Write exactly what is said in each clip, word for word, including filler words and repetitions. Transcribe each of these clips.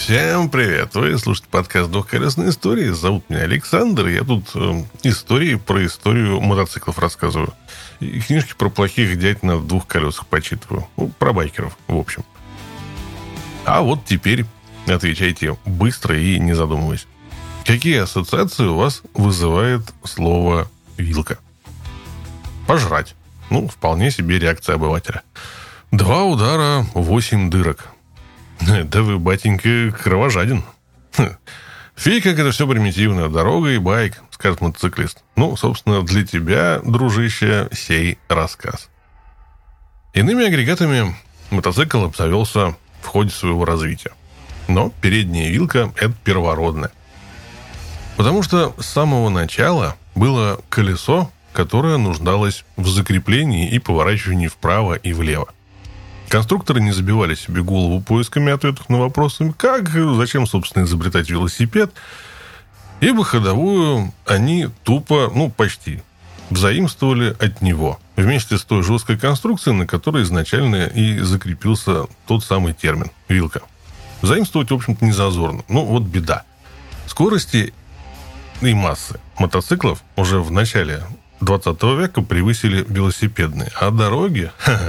Всем привет! Вы слушаете подкаст «Двухколесные истории». Зовут меня Александр. Я тут э, истории про историю мотоциклов рассказываю. И книжки про плохих дядь на двух колесах почитываю. Ну, про байкеров, в общем. А вот теперь отвечайте быстро и не задумываясь. Какие ассоциации у вас вызывает слово «вилка»? Пожрать. Ну, вполне себе реакция обывателя. Два удара, восемь дырок. Да вы, батенька, кровожаден. Фиг, как это все примитивно. Дорога и байк, скажет мотоциклист. Ну, собственно, для тебя, дружище, сей рассказ. Иными агрегатами мотоцикл обзавелся в ходе своего развития. Но передняя вилка – это первородная. Потому что с самого начала было колесо, которое нуждалось в закреплении и поворачивании вправо и влево. Конструкторы не забивали себе голову поисками ответов на вопросы, как, зачем, собственно, изобретать велосипед, ибо ходовую они тупо, ну, почти, взаимствовали от него, вместе с той жесткой конструкцией, на которой изначально и закрепился тот самый термин – вилка. Заимствовать, в общем-то, не зазорно. Ну, вот беда. Скорости и массы мотоциклов уже в начале двадцатого века превысили велосипедные, а дороги...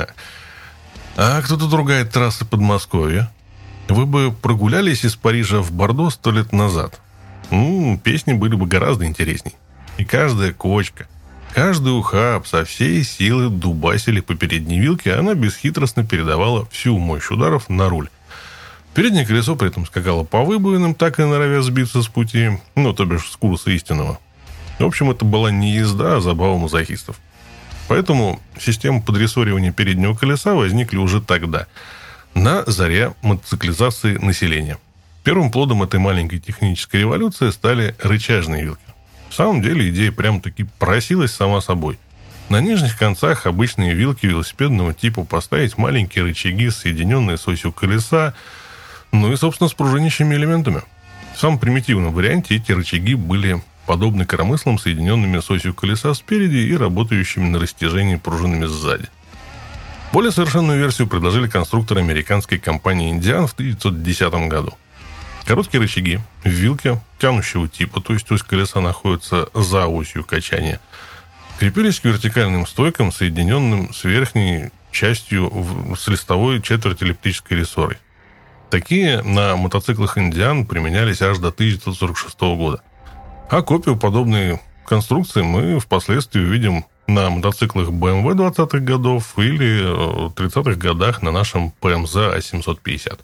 А кто тут ругает трассы Подмосковья? Вы бы прогулялись из Парижа в Бордо сто лет назад. Ну, песни были бы гораздо интересней. И каждая кочка, каждый ухаб со всей силы дубасили по передней вилке, а она бесхитростно передавала всю мощь ударов на руль. Переднее колесо при этом скакало по выбоинам, так и норовя сбиться с пути, ну, то бишь с курса истинного. В общем, это была не езда, а забава мазохистов. Поэтому система подрессоривания переднего колеса возникли уже тогда, на заре мотоциклизации населения. Первым плодом этой маленькой технической революции стали рычажные вилки. В самом деле идея прямо-таки просилась сама собой. На нижних концах обычные вилки велосипедного типа поставить маленькие рычаги, соединенные с осью колеса, ну и, собственно, с пружинящими элементами. В самом примитивном варианте эти рычаги были подобны коромыслам, соединенными с осью колеса спереди и работающими на растяжении пружинами сзади. Более совершенную версию предложили конструкторы американской компании «Индиан» в тысяча девятьсот десятом году. Короткие рычаги в вилке тянущего типа, то есть ось колеса находится за осью качания, крепились к вертикальным стойкам, соединенным с верхней частью с листовой четверть эллиптической рессорой. Такие на мотоциклах «Индиан» применялись аж до тысяча девятьсот сорок шестого года. А копию подобной конструкции мы впоследствии увидим на мотоциклах бэ эм вэ двадцатых годов или тридцатых годах на нашем пэ эм зэ а семьсот пятьдесят.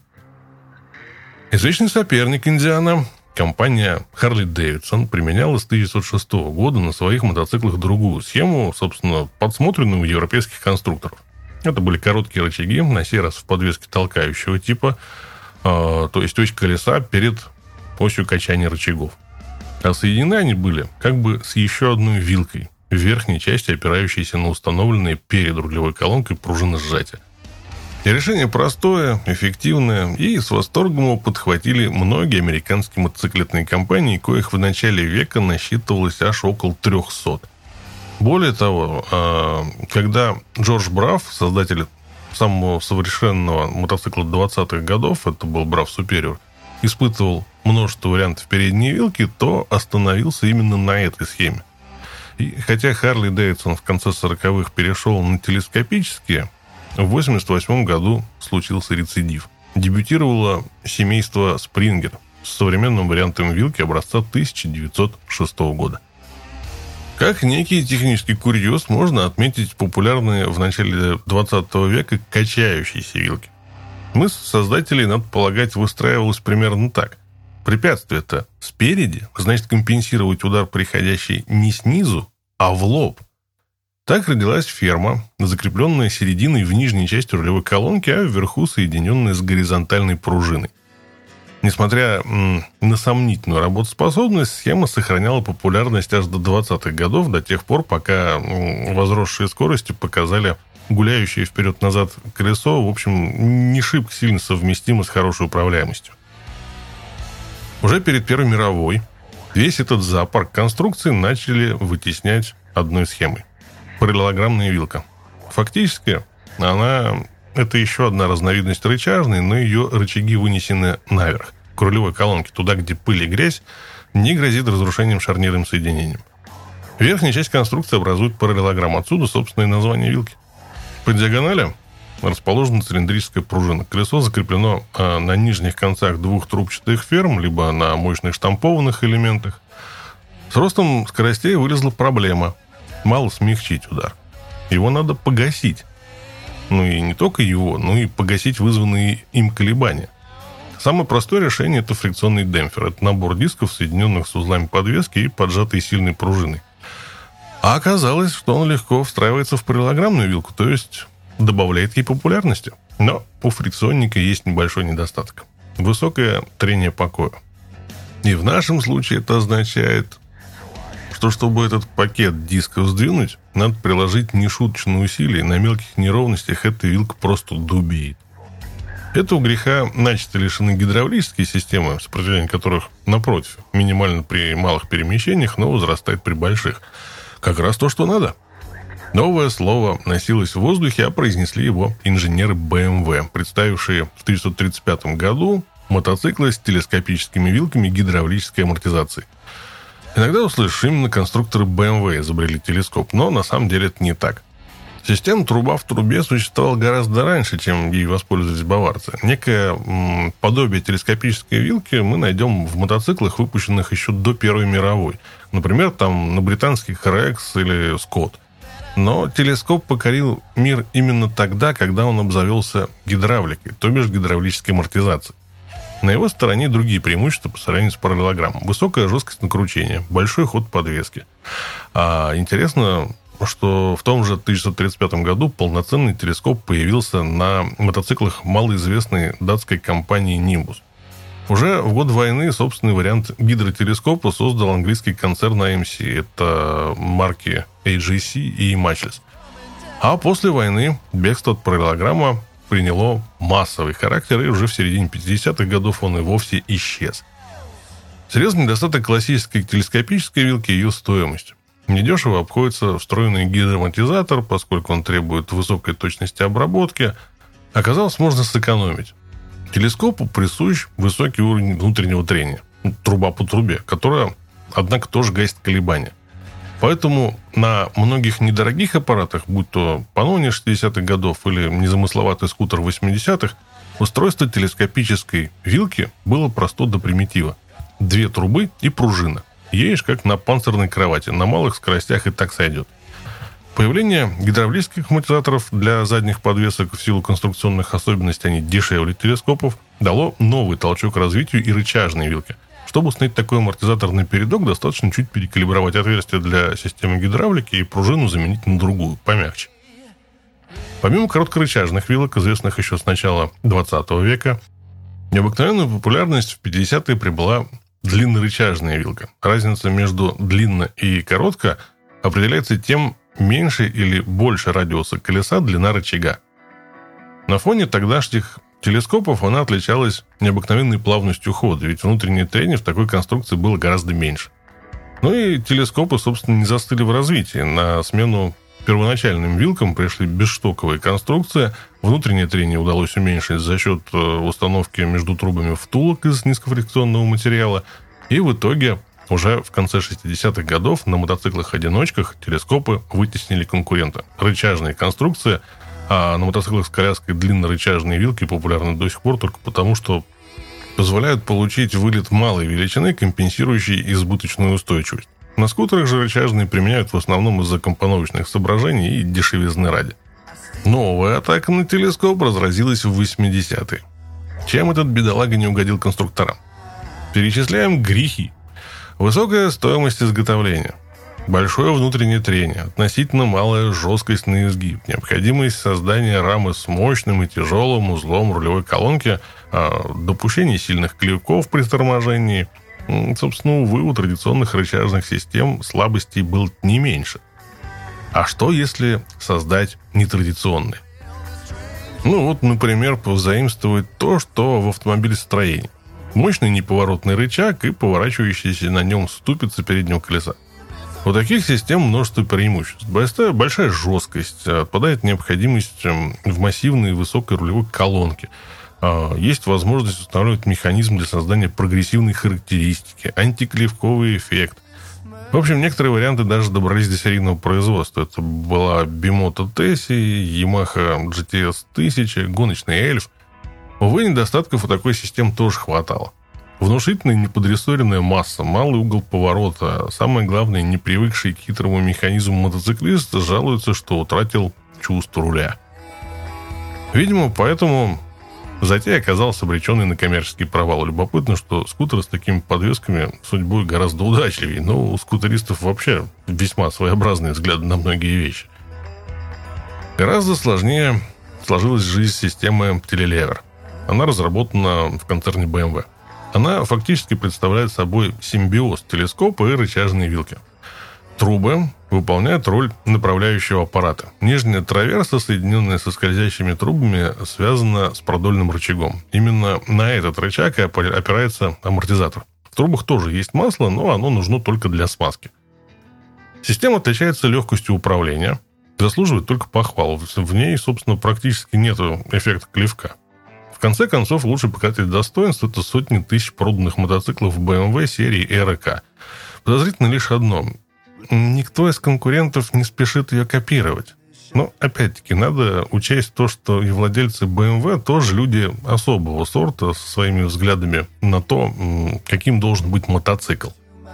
Извечный соперник «Индиана», компания Harley Davidson, применяла с тысяча девятьсот шестого года на своих мотоциклах другую схему, собственно, подсмотренную у европейских конструкторов. Это были короткие рычаги, на сей раз в подвеске толкающего типа, э, то есть ось колеса перед осью качания рычагов. А соединены они были как бы с еще одной вилкой в верхней части, опирающейся на установленные перед рулевой колонкой пружины сжатия. И решение простое, эффективное, и с восторгом его подхватили многие американские мотоциклетные компании, коих в начале века насчитывалось аж около трехсот. Более того, когда Джордж Браф, создатель самого совершенного мотоцикла двадцатых годов, это был Браф Superior, испытывал множество вариантов передней вилки, то остановился именно на этой схеме. И хотя Harley Davidson в конце сороковых перешел на телескопические, в восемьдесят восьмом году случился рецидив. Дебютировало семейство Springer с современным вариантом вилки образца тысяча девятьсот шестого года. Как некий технический курьез можно отметить популярные в начале двадцатого века качающиеся вилки. Мысль создателей, надо полагать, выстраивалась примерно так. Препятствие-то спереди, значит, компенсировать удар, приходящий не снизу, а в лоб. Так родилась ферма, закрепленная серединой в нижней части рулевой колонки, а вверху соединенная с горизонтальной пружиной. Несмотря м, на сомнительную работоспособность, схема сохраняла популярность аж до двадцатых годов, до тех пор, пока м, возросшие скорости показали гуляющее вперед-назад колесо, в общем, не шибко сильно совместимо с хорошей управляемостью. Уже перед Первой мировой весь этот зоопарк конструкций начали вытеснять одной схемой – параллелограммная вилка. Фактически, она – это еще одна разновидность рычажной, но ее рычаги вынесены наверх. к рулевой колонке, туда, где пыль и грязь, не грозит разрушением шарнирным соединением. Верхняя часть конструкции образует параллелограмм. Отсюда, собственно, и название вилки. По диагонали расположена цилиндрическая пружина. Колесо закреплено э, на нижних концах двух трубчатых ферм, либо на мощных штампованных элементах. С ростом скоростей вылезла проблема. Мало смягчить удар. Его надо погасить. Ну и не только его, но и погасить вызванные им колебания. Самое простое решение – это фрикционный демпфер. Это набор дисков, соединенных с узлами подвески и поджатой сильной пружиной. А оказалось, что он легко встраивается в параллелограммную вилку, то есть добавляет ей популярности. Но у фрикционника есть небольшой недостаток. Высокое трение покоя. И в нашем случае это означает, что чтобы этот пакет дисков сдвинуть, надо приложить нешуточные усилия. На мелких неровностях эта вилка просто дубеет. Этого греха начисто лишены гидравлические системы, сопротивление которых, напротив, минимально при малых перемещениях, но возрастает при больших. Как раз то, что надо. Новое слово носилось в воздухе, а произнесли его инженеры бэ эм вэ, представившие в тысяча девятьсот тридцать пятом году мотоциклы с телескопическими вилками гидравлической амортизации. Иногда услышишь, именно конструкторы бэ эм вэ изобрели телескоп, но на самом деле это не так. Система труба в трубе существовала гораздо раньше, чем ей воспользовались баварцы. Некое м, подобие телескопической вилки мы найдем в мотоциклах, выпущенных еще до Первой мировой. Например, там на британских Рекс или Скотт. Но телескоп покорил мир именно тогда, когда он обзавелся гидравликой, то бишь гидравлической амортизацией. На его стороне другие преимущества по сравнению с параллелограммом. Высокая жесткость накручения, большой ход подвески. А интересно, что в том же тысяча девятьсот тридцать пятом году полноценный телескоп появился на мотоциклах малоизвестной датской компании Nimbus. Уже в год войны собственный вариант гидротелескопа создал английский концерн эй эм си. Это марки эй джей си и Machlis. А после войны бегство от параллелограмма приняло массовый характер, и уже в середине пятидесятых годов он и вовсе исчез. Серьезный недостаток классической телескопической вилки – ее стоимость. Недешево обходится встроенный гидроамортизатор, поскольку он требует высокой точности обработки. Оказалось, можно сэкономить. Телескопу присущ высокий уровень внутреннего трения, труба по трубе, которая, однако, тоже гасит колебания. Поэтому на многих недорогих аппаратах, будь то Pannone шестидесятых годов или незамысловатый скутер восьмидесятых, устройство телескопической вилки было просто до примитива. Две трубы и пружина. Едешь как на панцирной кровати, на малых скоростях и так сойдет. Появление гидравлических амортизаторов для задних подвесок в силу конструкционных особенностей, они дешевле телескопов, дало новый толчок развитию и рычажной вилки. Чтобы установить такой амортизатор на передок, достаточно чуть перекалибровать отверстие для системы гидравлики и пружину заменить на другую, помягче. Помимо короткорычажных вилок, известных еще с начала двадцатого века, необыкновенную популярность в пятидесятые прибыла длиннорычажная вилка. Разница между длинно и коротко определяется тем, меньше или больше радиуса колеса длина рычага. На фоне тогдашних телескопов она отличалась необыкновенной плавностью хода, ведь внутреннее трение в такой конструкции было гораздо меньше. Ну и телескопы, собственно, не застыли в развитии. На смену первоначальным вилкам пришли бесштоковые конструкции. Внутреннее трение удалось уменьшить за счет установки между трубами втулок из низкофрикционного материала. И в итоге уже в конце шестидесятых годов на мотоциклах-одиночках телескопы вытеснили конкурента. Рычажные конструкции, а на мотоциклах с коляской длиннорычажные вилки популярны до сих пор только потому, что позволяют получить вылет малой величины, компенсирующий избыточную устойчивость. На скутерах же рычажные применяют в основном из-за компоновочных соображений и дешевизны ради. Новая атака на телескоп разразилась в восьмидесятые. Чем этот бедолага не угодил конструкторам? Перечисляем грехи. Высокая стоимость изготовления, большое внутреннее трение, относительно малая жесткость на изгиб, необходимость создания рамы с мощным и тяжелым узлом рулевой колонки, допущение сильных клевков при торможении. Собственно, увы, у традиционных рычажных систем слабостей было не меньше. А что, если создать нетрадиционные? Ну вот, например, позаимствовать то, что в автомобилестроении. Мощный неповоротный рычаг и поворачивающаяся на нем ступица переднего колеса. У таких систем множество преимуществ. Большая, большая жесткость, отпадает необходимость в массивной высокой рулевой колонке. Есть возможность устанавливать механизм для создания прогрессивной характеристики, антиклевковый эффект. В общем, некоторые варианты даже добрались до серийного производства. Это была Bimota Tessie, Yamaha джи ти эс тысяча, гоночный эльф. Увы, недостатков у такой системы тоже хватало. Внушительная неподрессоренная масса, малый угол поворота, а самое главное, не привыкший к хитрому механизму мотоциклист жалуется, что утратил чувство руля. Видимо, поэтому затея оказалась обреченной на коммерческий провал. Любопытно, что скутеры с такими подвесками судьбой гораздо удачливее, но у скутеристов вообще весьма своеобразные взгляды на многие вещи. Гораздо сложнее сложилась жизнь системы Telelever. Она разработана в концерне бэ эм вэ. Она фактически представляет собой симбиоз телескопа и рычажной вилки. Трубы выполняют роль направляющего аппарата. Нижняя траверса, соединенная со скользящими трубами, связана с продольным рычагом. Именно на этот рычаг и опирается амортизатор. В трубах тоже есть масло, но оно нужно только для смазки. Система отличается легкостью управления, заслуживает только похвал. В ней, собственно, практически нет эффекта клевка. В конце концов, лучший показатель достоинств – это сотни тысяч проданных мотоциклов бэ эм вэ серии эр ка. Подозрительно лишь одно – никто из конкурентов не спешит ее копировать. Но, опять-таки, надо учесть то, что и владельцы бэ эм вэ тоже люди особого сорта со своими взглядами на то, каким должен быть мотоцикл.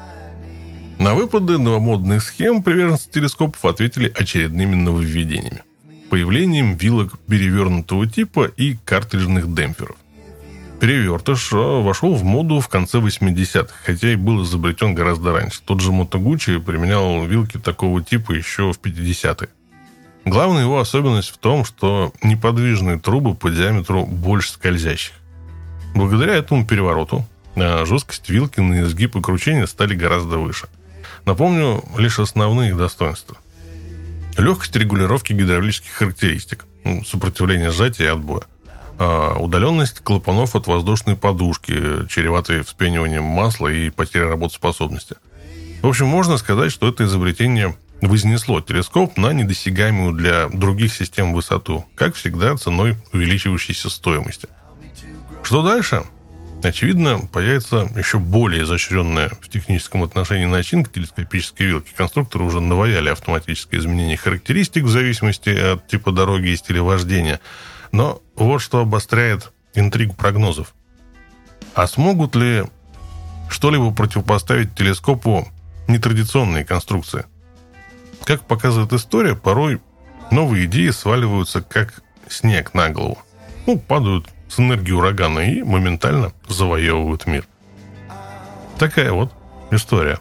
На выпады новомодных схем приверженцы телескопов ответили очередными нововведениями. Появлением вилок перевернутого типа и картриджных демпферов. Перевертыш вошел в моду в конце восьмидесятых, хотя и был изобретен гораздо раньше. Тот же Moto Guzzi применял вилки такого типа еще в пятидесятые. Главная его особенность в том, что неподвижные трубы по диаметру больше скользящих. Благодаря этому перевороту жесткость вилки на изгиб и кручение стали гораздо выше. Напомню лишь основные их достоинства. Легкость регулировки гидравлических характеристик, сопротивление сжатия и отбоя. Удаленность клапанов от воздушной подушки, чреватой вспениванием масла и потерей работоспособности. В общем, можно сказать, что это изобретение вознесло телескоп на недосягаемую для других систем высоту, как всегда, ценой увеличивающейся стоимости. Что дальше? Очевидно, появится еще более изощренная в техническом отношении начинка телескопической вилки. Конструкторы уже наваяли автоматическое изменение характеристик в зависимости от типа дороги и стиля вождения. Но вот что обостряет интригу прогнозов. А смогут ли что-либо противопоставить телескопу нетрадиционные конструкции? Как показывает история, порой новые идеи сваливаются как снег на голову. Ну, падают с энергией урагана и моментально завоевывают мир. Такая вот история.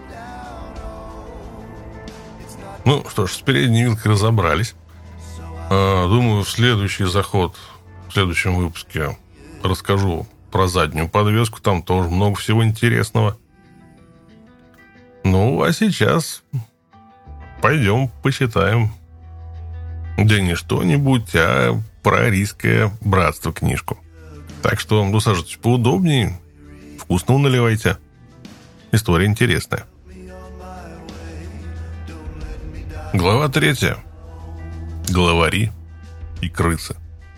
Ну что ж, с передней вилкой разобрались. Думаю, в следующий заход, в следующем выпуске расскажу про заднюю подвеску. Там тоже много всего интересного. Ну, а сейчас пойдем почитаем. Да не что-нибудь, а про Арийское братство книжку. Так что усаживайтесь поудобнее, вкусно наливайте. История интересная. Глава третья. Главари и крысы.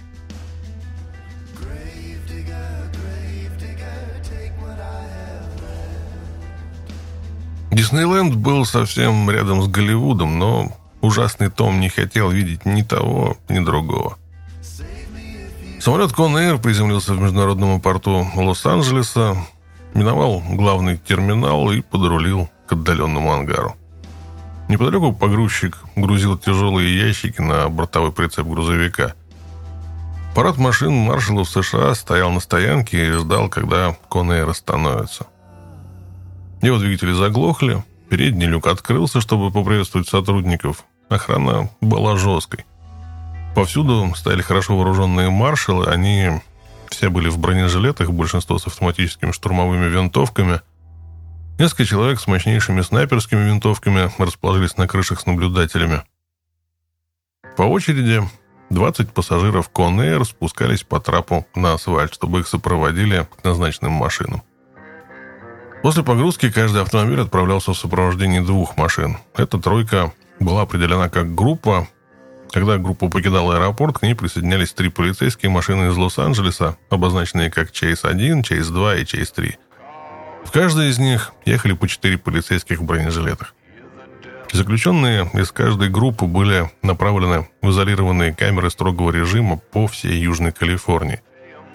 Диснейленд был совсем рядом с Голливудом, но ужасный Том не хотел видеть ни того, ни другого. Самолет Conair приземлился в международном порту Лос-Анджелеса, миновал главный терминал и подрулил к отдаленному ангару. Неподалеку погрузчик грузил тяжелые ящики на бортовой прицеп грузовика. Парад машин маршалов США стоял на стоянке и ждал, когда Conair остановится. Его двигатели заглохли, передний люк открылся, чтобы поприветствовать сотрудников. Охрана была жесткой. Повсюду стояли хорошо вооруженные маршалы, они все были в бронежилетах, большинство с автоматическими штурмовыми винтовками. Несколько человек с мощнейшими снайперскими винтовками расположились на крышах с наблюдателями. По очереди двадцать пассажиров Conair спускались по трапу на асфальт, чтобы их сопроводили к назначенным машинам. После погрузки каждый автомобиль отправлялся в сопровождении двух машин. Эта тройка была определена как группа, Когда группа покидала аэропорт, к ней присоединялись три полицейские машины из Лос-Анджелеса, обозначенные как Чейз один, Чейз два и Чейз три. В каждой из них ехали по четыре полицейских в бронежилетах. Заключенные из каждой группы были направлены в изолированные камеры строгого режима по всей Южной Калифорнии.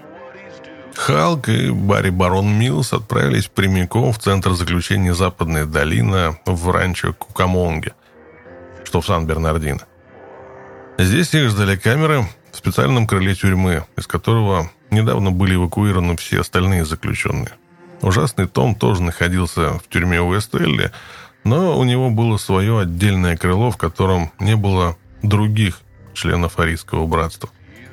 Халк и Барри Барон Миллс отправились прямиком в центр заключения Западная долина в ранчо Кукамонге, что в Сан-Бернардино. Здесь их ждали камеры в специальном крыле тюрьмы, из которого недавно были эвакуированы все остальные заключенные. Ужасный Том тоже находился в тюрьме Уэст-Элли, но у него было свое отдельное крыло, в котором не было других членов Арийского братства.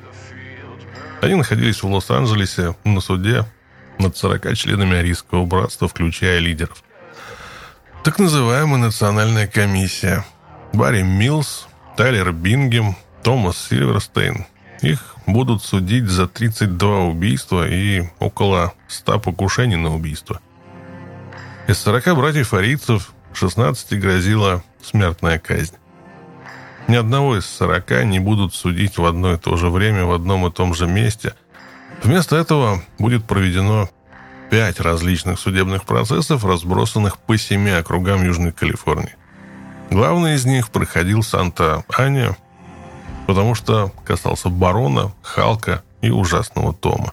Они находились в Лос-Анджелесе на суде над сорока членами Арийского братства, включая лидеров. Так называемая национальная комиссия. Барри Миллс, Тайлер Бингем, Томас Сильверстейн. Их будут судить за тридцать два убийства и около ста покушений на убийство. Из сорока братьев-арийцев шестнадцати грозила смертная казнь. Ни одного из сорока не будут судить в одно и то же время в одном и том же месте. Вместо этого будет проведено пять различных судебных процессов, разбросанных по семи округам Южной Калифорнии. Главный из них проходил в Санта-Ане, потому что касался Барона, Халка и ужасного Тома.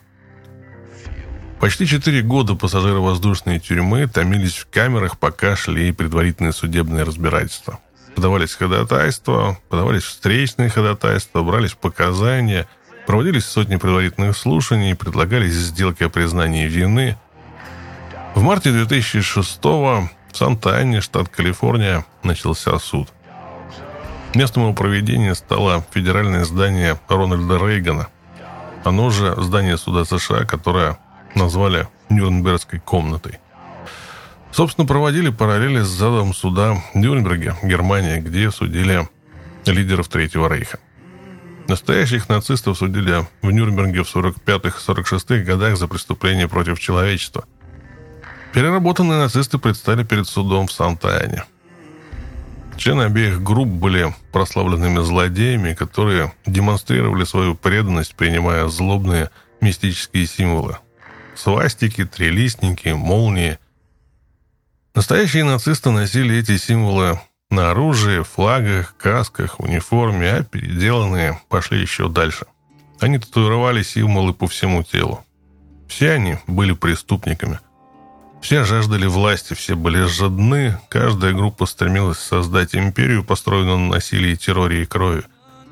Почти четыре года пассажиры воздушной тюрьмы томились в камерах, пока шли предварительные судебные разбирательства. Подавались ходатайства, подавались встречные ходатайства, брались показания, проводились сотни предварительных слушаний, предлагались сделки о признании вины. В марте две тысячи шестого в Санта-Ане, штат Калифорния, начался суд. Местом его проведения стало федеральное здание Рональда Рейгана, оно же здание суда США, которое назвали Нюрнбергской комнатой. Собственно, проводили параллели с залом суда в Нюрнберге, Германия, где судили лидеров Третьего Рейха. Настоящих нацистов судили в Нюрнберге в сорок пятых - сорок шестых годах за преступления против человечества. Переработанные нацисты предстали перед судом в Санта-Ане. Члены обеих групп были прославленными злодеями, которые демонстрировали свою преданность, принимая злобные мистические символы. Свастики, трилистники, молнии. Настоящие нацисты носили эти символы на оружии, флагах, касках, униформе, а переделанные пошли еще дальше. Они татуировали символы по всему телу. Все они были преступниками. Все жаждали власти, все были жадны. Каждая группа стремилась создать империю, построенную на насилии, терроре и крови.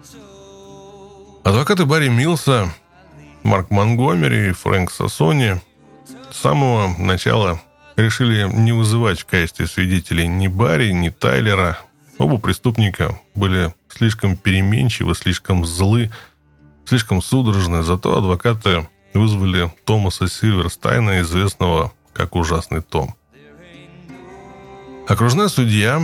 Адвокаты Барри Миллса, Марк Монгомери и Фрэнк Сассони с самого начала решили не вызывать в качестве свидетелей ни Барри, ни Тайлера. Оба преступника были слишком переменчивы, слишком злы, слишком судорожны. Зато адвокаты вызвали Томаса Сильверстайна, известного как ужасный Том. Окружной судья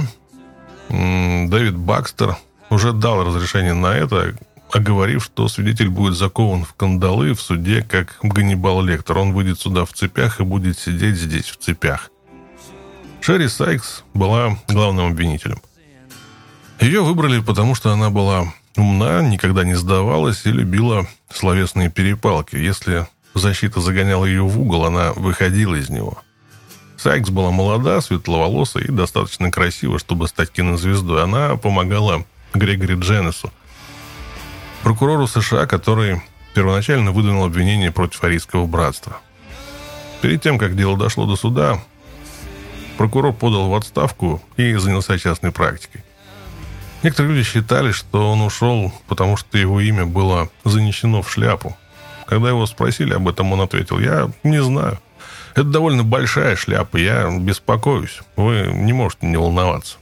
Дэвид Бакстер уже дал разрешение на это, оговорив, что свидетель будет закован в кандалы в суде, как Ганнибал Лектор. Он выйдет сюда в цепях и будет сидеть здесь в цепях. Шерри Сайкс была главным обвинителем. Ее выбрали, потому что она была умна, никогда не сдавалась и любила словесные перепалки. Если защита загоняла ее в угол, она выходила из него. Сайкс была молода, светловолосая и достаточно красива, чтобы стать кинозвездой. Она помогала Грегори Дженнесу, прокурору США, который первоначально выдвинул обвинение против Арийского братства. Перед тем, как дело дошло до суда, прокурор подал в отставку и занялся частной практикой. Некоторые люди считали, что он ушел, потому что его имя было занесено в шляпу. Когда его спросили об этом, он ответил: «Я не знаю. Это довольно большая шляпа, я беспокоюсь. Вы не можете не волноваться».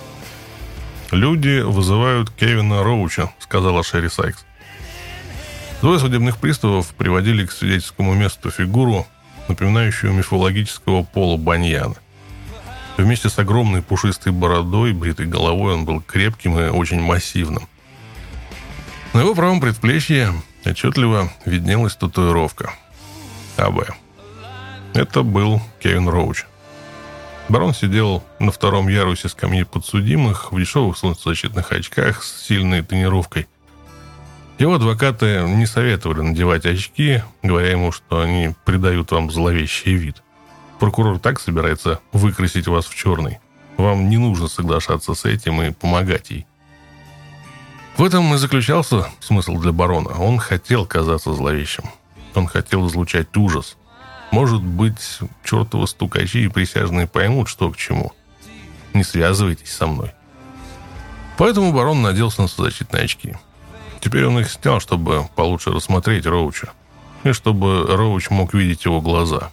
«Люди вызывают Кевина Роуча», — сказала Шерри Сайкс. Двое судебных приставов приводили к свидетельскому месту фигуру, напоминающую мифологического Пола Баньяна. Вместе с огромной пушистой бородой, бритой головой он был крепким и очень массивным. На его правом предплечье отчетливо виднелась татуировка АБ. Это был Кевин Роуч. Барон сидел на втором ярусе скамьи подсудимых в дешевых солнцезащитных очках с сильной тонировкой. Его адвокаты не советовали надевать очки, говоря ему, что они придают вам зловещий вид. Прокурор так собирается выкрасить вас в черный. Вам не нужно соглашаться с этим и помогать ей. В этом и заключался смысл для барона. Он хотел казаться зловещим. Он хотел излучать ужас. Может быть, чертовы стукачи и присяжные поймут, что к чему. Не связывайтесь со мной. Поэтому барон надел солнцезащитные очки. Теперь он их снял, чтобы получше рассмотреть Роуча. И чтобы Роуч мог видеть его глаза.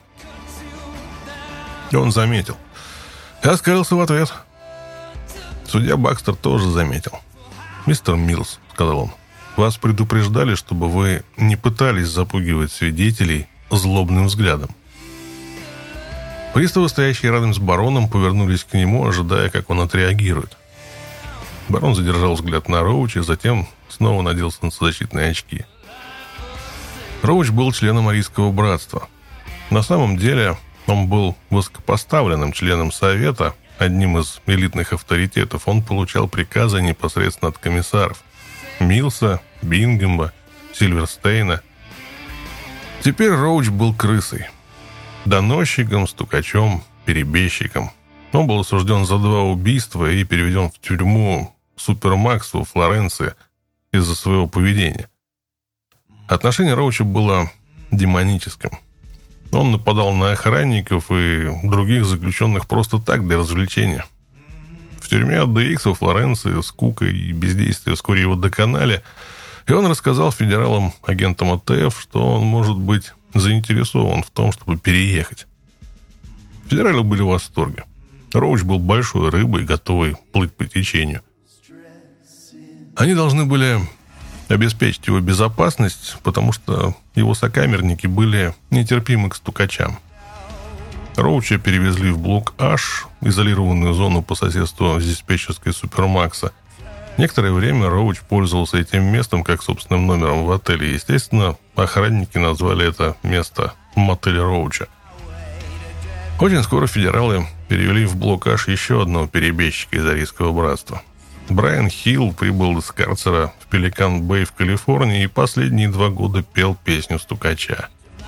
И он заметил. И оскалился в ответ. Судья Бакстер тоже заметил. «Мистер Милс», — сказал он, — «вас предупреждали, чтобы вы не пытались запугивать свидетелей злобным взглядом». Приставы, стоящие рядом с бароном, повернулись к нему, ожидая, как он отреагирует. Барон задержал взгляд на Роуча, затем снова надел солнцезащитные очки. Роуч был членом Арийского братства. На самом деле он был высокопоставленным членом Совета, одним из элитных авторитетов. Он получал приказы непосредственно от комиссаров Милса, Бингема, Сильверстейна. Теперь Роуч был крысой. Доносчиком, стукачом, перебежчиком. Он был осужден за два убийства и переведен в тюрьму Супермакс во Флоренции из-за своего поведения. Отношение Роуча было демоническим. Он нападал на охранников и других заключенных просто так, для развлечения. В тюрьме эй ди икс во Флоренции скука и бездействие вскоре его доконали, и он рассказал федералам, агентам а тэ эф, что он может быть заинтересован в том, чтобы переехать. Федералы были в восторге. Роуч был большой рыбой, готовый плыть по течению. Они должны были обеспечить его безопасность, потому что его сокамерники были нетерпимы к стукачам. Роуча перевезли в блок H, изолированную зону по соседству с диспетчерской Супермакса. Некоторое время Роуч пользовался этим местом как собственным номером в отеле. Естественно, охранники назвали это место мотель Роуча. Очень скоро федералы перевели в блок H еще одного перебежчика из Арийского братства. Брайан Хилл прибыл из карцера в Пеликан-Бэй в Калифорнии и последние два года пел песню стукача.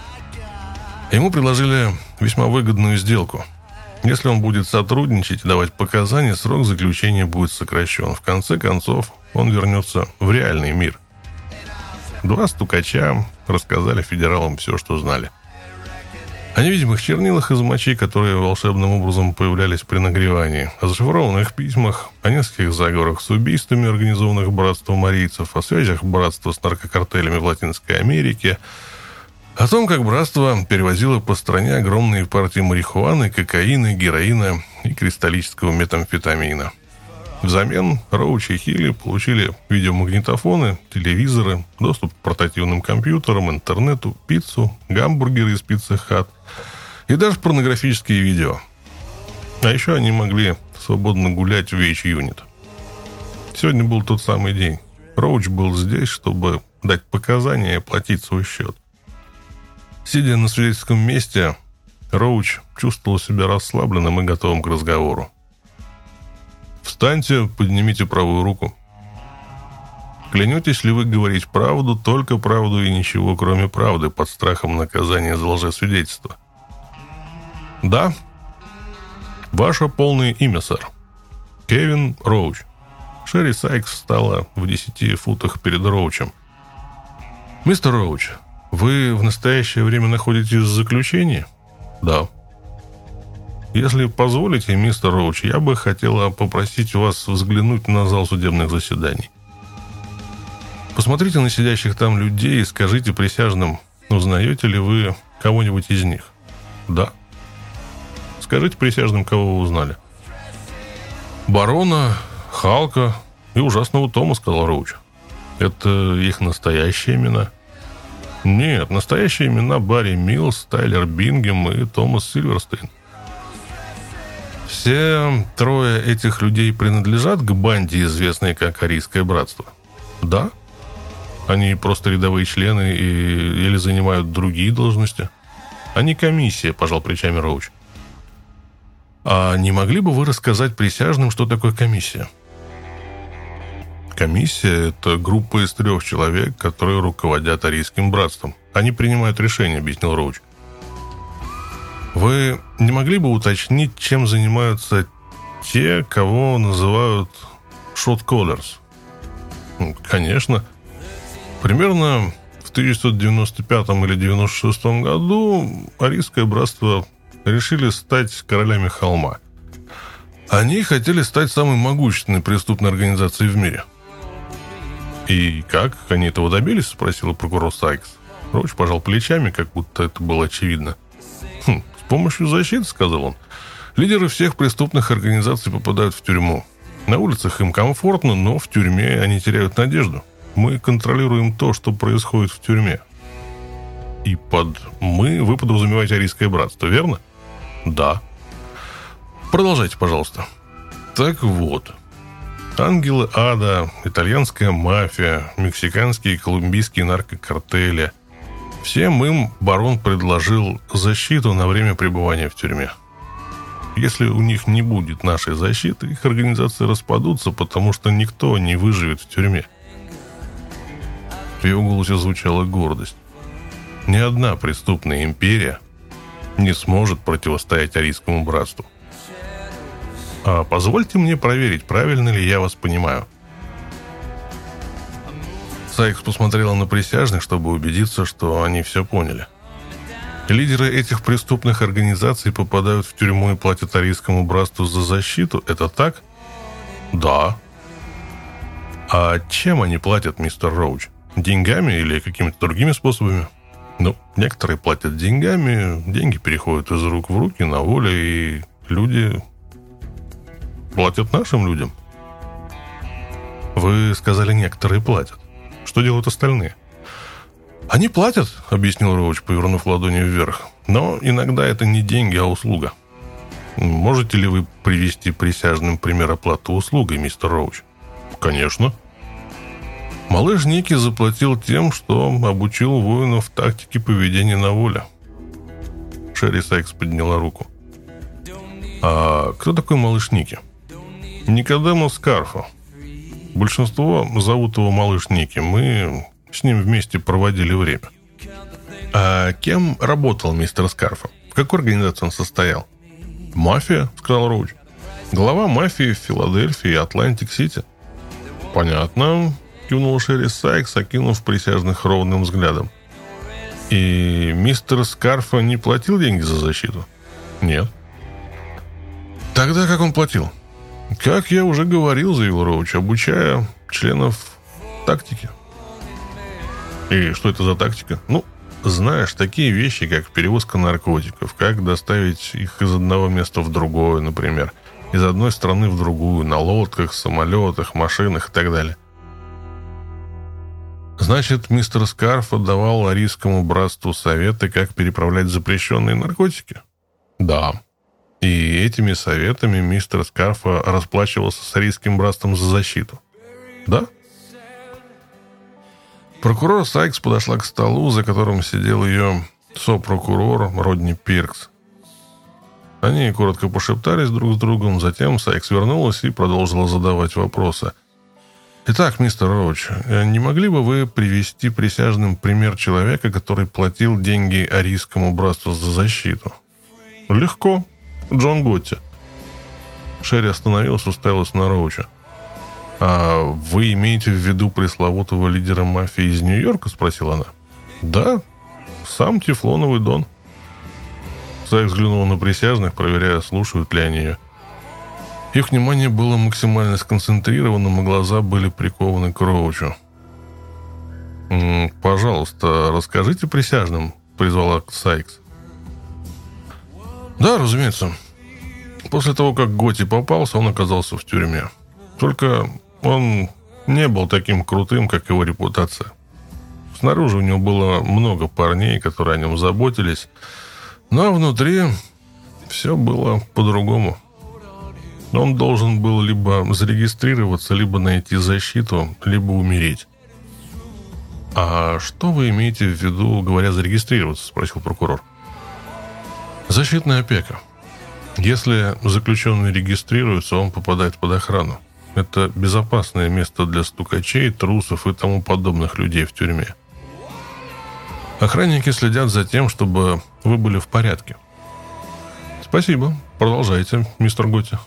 Ему предложили весьма выгодную сделку. Если он будет сотрудничать и давать показания, срок заключения будет сокращен. В конце концов, он вернется в реальный мир. Два стукача рассказали федералам все, что знали. О невидимых чернилах из мочи, которые волшебным образом появлялись при нагревании, о зашифрованных письмах, о нескольких заговорах с убийствами, организованных братством арийцев, о связях братства с наркокартелями в Латинской Америке, о том, как братство перевозило по стране огромные партии марихуаны, кокаина, героина и кристаллического метамфетамина. Взамен Роуч и Хилли получили видеомагнитофоны, телевизоры, доступ к портативным компьютерам, интернету, пиццу, гамбургеры из Pizza Hut и даже порнографические видео. А еще они могли свободно гулять в H-Unit. Сегодня был тот самый день. Роуч был здесь, чтобы дать показания и оплатить свой счет. Сидя на свидетельском месте, Роуч чувствовал себя расслабленным и готовым к разговору. «Встаньте, поднимите правую руку. Клянетесь ли вы говорить правду, только правду и ничего, кроме правды, под страхом наказания за лжесвидетельство?» «Да». «Ваше полное имя, сэр?» «Кевин Роуч». Шерри Сайкс встала в десяти футах перед Роучем. «Мистер Роуч, вы в настоящее время находитесь в заключении?» «Да». «Если позволите, мистер Роуч, я бы хотела попросить вас взглянуть на зал судебных заседаний. Посмотрите на сидящих там людей и скажите присяжным, узнаете ли вы кого-нибудь из них?» «Да». «Скажите присяжным, кого вы узнали». «Барона, Халка и ужасного Тома», — сказал Роуч. «Это их настоящие имена?» «Нет, настоящие имена Барри Милс, Тайлер Бингем и Томас Сильверстейн». «Все трое этих людей принадлежат к банде, известной как Арийское братство?» «Да». «Они просто рядовые члены и... или занимают другие должности?» «Они комиссия», — пожал плечами Роуч. А не могли бы вы рассказать присяжным, что такое комиссия? Комиссия – это группа из трех человек, которые руководят Арийским братством. Они принимают решения, объяснил Роуч. Вы не могли бы уточнить, чем занимаются те, кого называют shot-callers? Конечно. Примерно в тысяча девятьсот девяносто пятом или девяносто шестом году Арийское братство решили стать королями холма. Они хотели стать самой могущественной преступной организацией в мире. «И как они этого добились?» – спросил прокурор Сайкс. Роуч пожал плечами, как будто это было очевидно. «Хм, с помощью защиты», – сказал он. «Лидеры всех преступных организаций попадают в тюрьму. На улицах им комфортно, но в тюрьме они теряют надежду. Мы контролируем то, что происходит в тюрьме». «И под «мы» вы подразумеваете Арийское братство, верно?» «Да». «Продолжайте, пожалуйста». «Так вот. Ангелы ада, итальянская мафия, мексиканские и колумбийские наркокартели. Всем им барон предложил защиту на время пребывания в тюрьме. Если у них не будет нашей защиты, их организации распадутся, потому что никто не выживет в тюрьме». В его голосе звучала гордость. Ни одна преступная империя не сможет противостоять Арийскому братству. А позвольте мне проверить, правильно ли я вас понимаю. Сайкс посмотрела на присяжных, чтобы убедиться, что они все поняли. Лидеры этих преступных организаций попадают в тюрьму и платят Арийскому братству за защиту, это так? Да. А чем они платят, мистер Роуч? Деньгами или какими-то другими способами? Ну, некоторые платят деньгами, деньги переходят из рук в руки на воле, и люди платят нашим людям. Вы сказали, некоторые платят. Что делают остальные? Они платят, объяснил Роуч, повернув ладони вверх. Но иногда это не деньги, а услуга. Можете ли вы привести присяжным пример оплаты услугой, мистер Роуч? Конечно. Малыш Ники заплатил тем, что обучил воинов тактике поведения на воле. Шерри Сайкс подняла руку. А кто такой малыш Ники? Никодемо Скарфа. Большинство зовут его малыш Ники. Мы с ним вместе проводили время. А кем работал мистер Скарфа? В какой организации он состоял? Мафия, сказал Роуч. Глава мафии в Филадельфии и Атлантик-Сити. Понятно, кивнул Шерри Сайкс, окинув присяжных ровным взглядом. И мистер Скарфа не платил деньги за защиту? Нет. Тогда как он платил? Как я уже говорил, заявил Роуч, обучая членов тактики. И что это за тактика? Ну, знаешь, такие вещи, как перевозка наркотиков, как доставить их из одного места в другое, например, из одной страны в другую, на лодках, самолетах, машинах и так далее. Значит, мистер Скарфа давал Арийскому братству советы, как переправлять запрещенные наркотики? Да. И этими советами мистер Скарфа расплачивался с Арийским братством за защиту? Да. Прокурор Сайкс подошла к столу, за которым сидел ее сопрокурор Родни Пиркс. Они коротко пошептались друг с другом, затем Сайкс вернулась и продолжила задавать вопросы. «Итак, мистер Роуч, не могли бы вы привести присяжным пример человека, который платил деньги Арийскому братству за защиту?» «Легко. Джон Готти». Шерри остановилась, уставилась на Роуча. «А вы имеете в виду пресловутого лидера мафии из Нью-Йорка?» — спросила она. «Да, сам Тефлоновый Дон». Сайкс взглянул на присяжных, проверяя, слушают ли они ее. Их внимание было максимально сконцентрированным, и глаза были прикованы к Роучу. «Пожалуйста, расскажите присяжным», — призвала Сайкс. «Да, разумеется. После того, как Готти попался, он оказался в тюрьме. Только он не был таким крутым, как его репутация. Снаружи у него было много парней, которые о нем заботились, но внутри все было по-другому. Он должен был либо зарегистрироваться, либо найти защиту, либо умереть». «А что вы имеете в виду, говоря зарегистрироваться?» — спросил прокурор. «Защитная опека. Если заключенный регистрируется, он попадает под охрану. Это безопасное место для стукачей, трусов и тому подобных людей в тюрьме. Охранники следят за тем, чтобы вы были в порядке. Спасибо. Продолжайте, мистер Готти.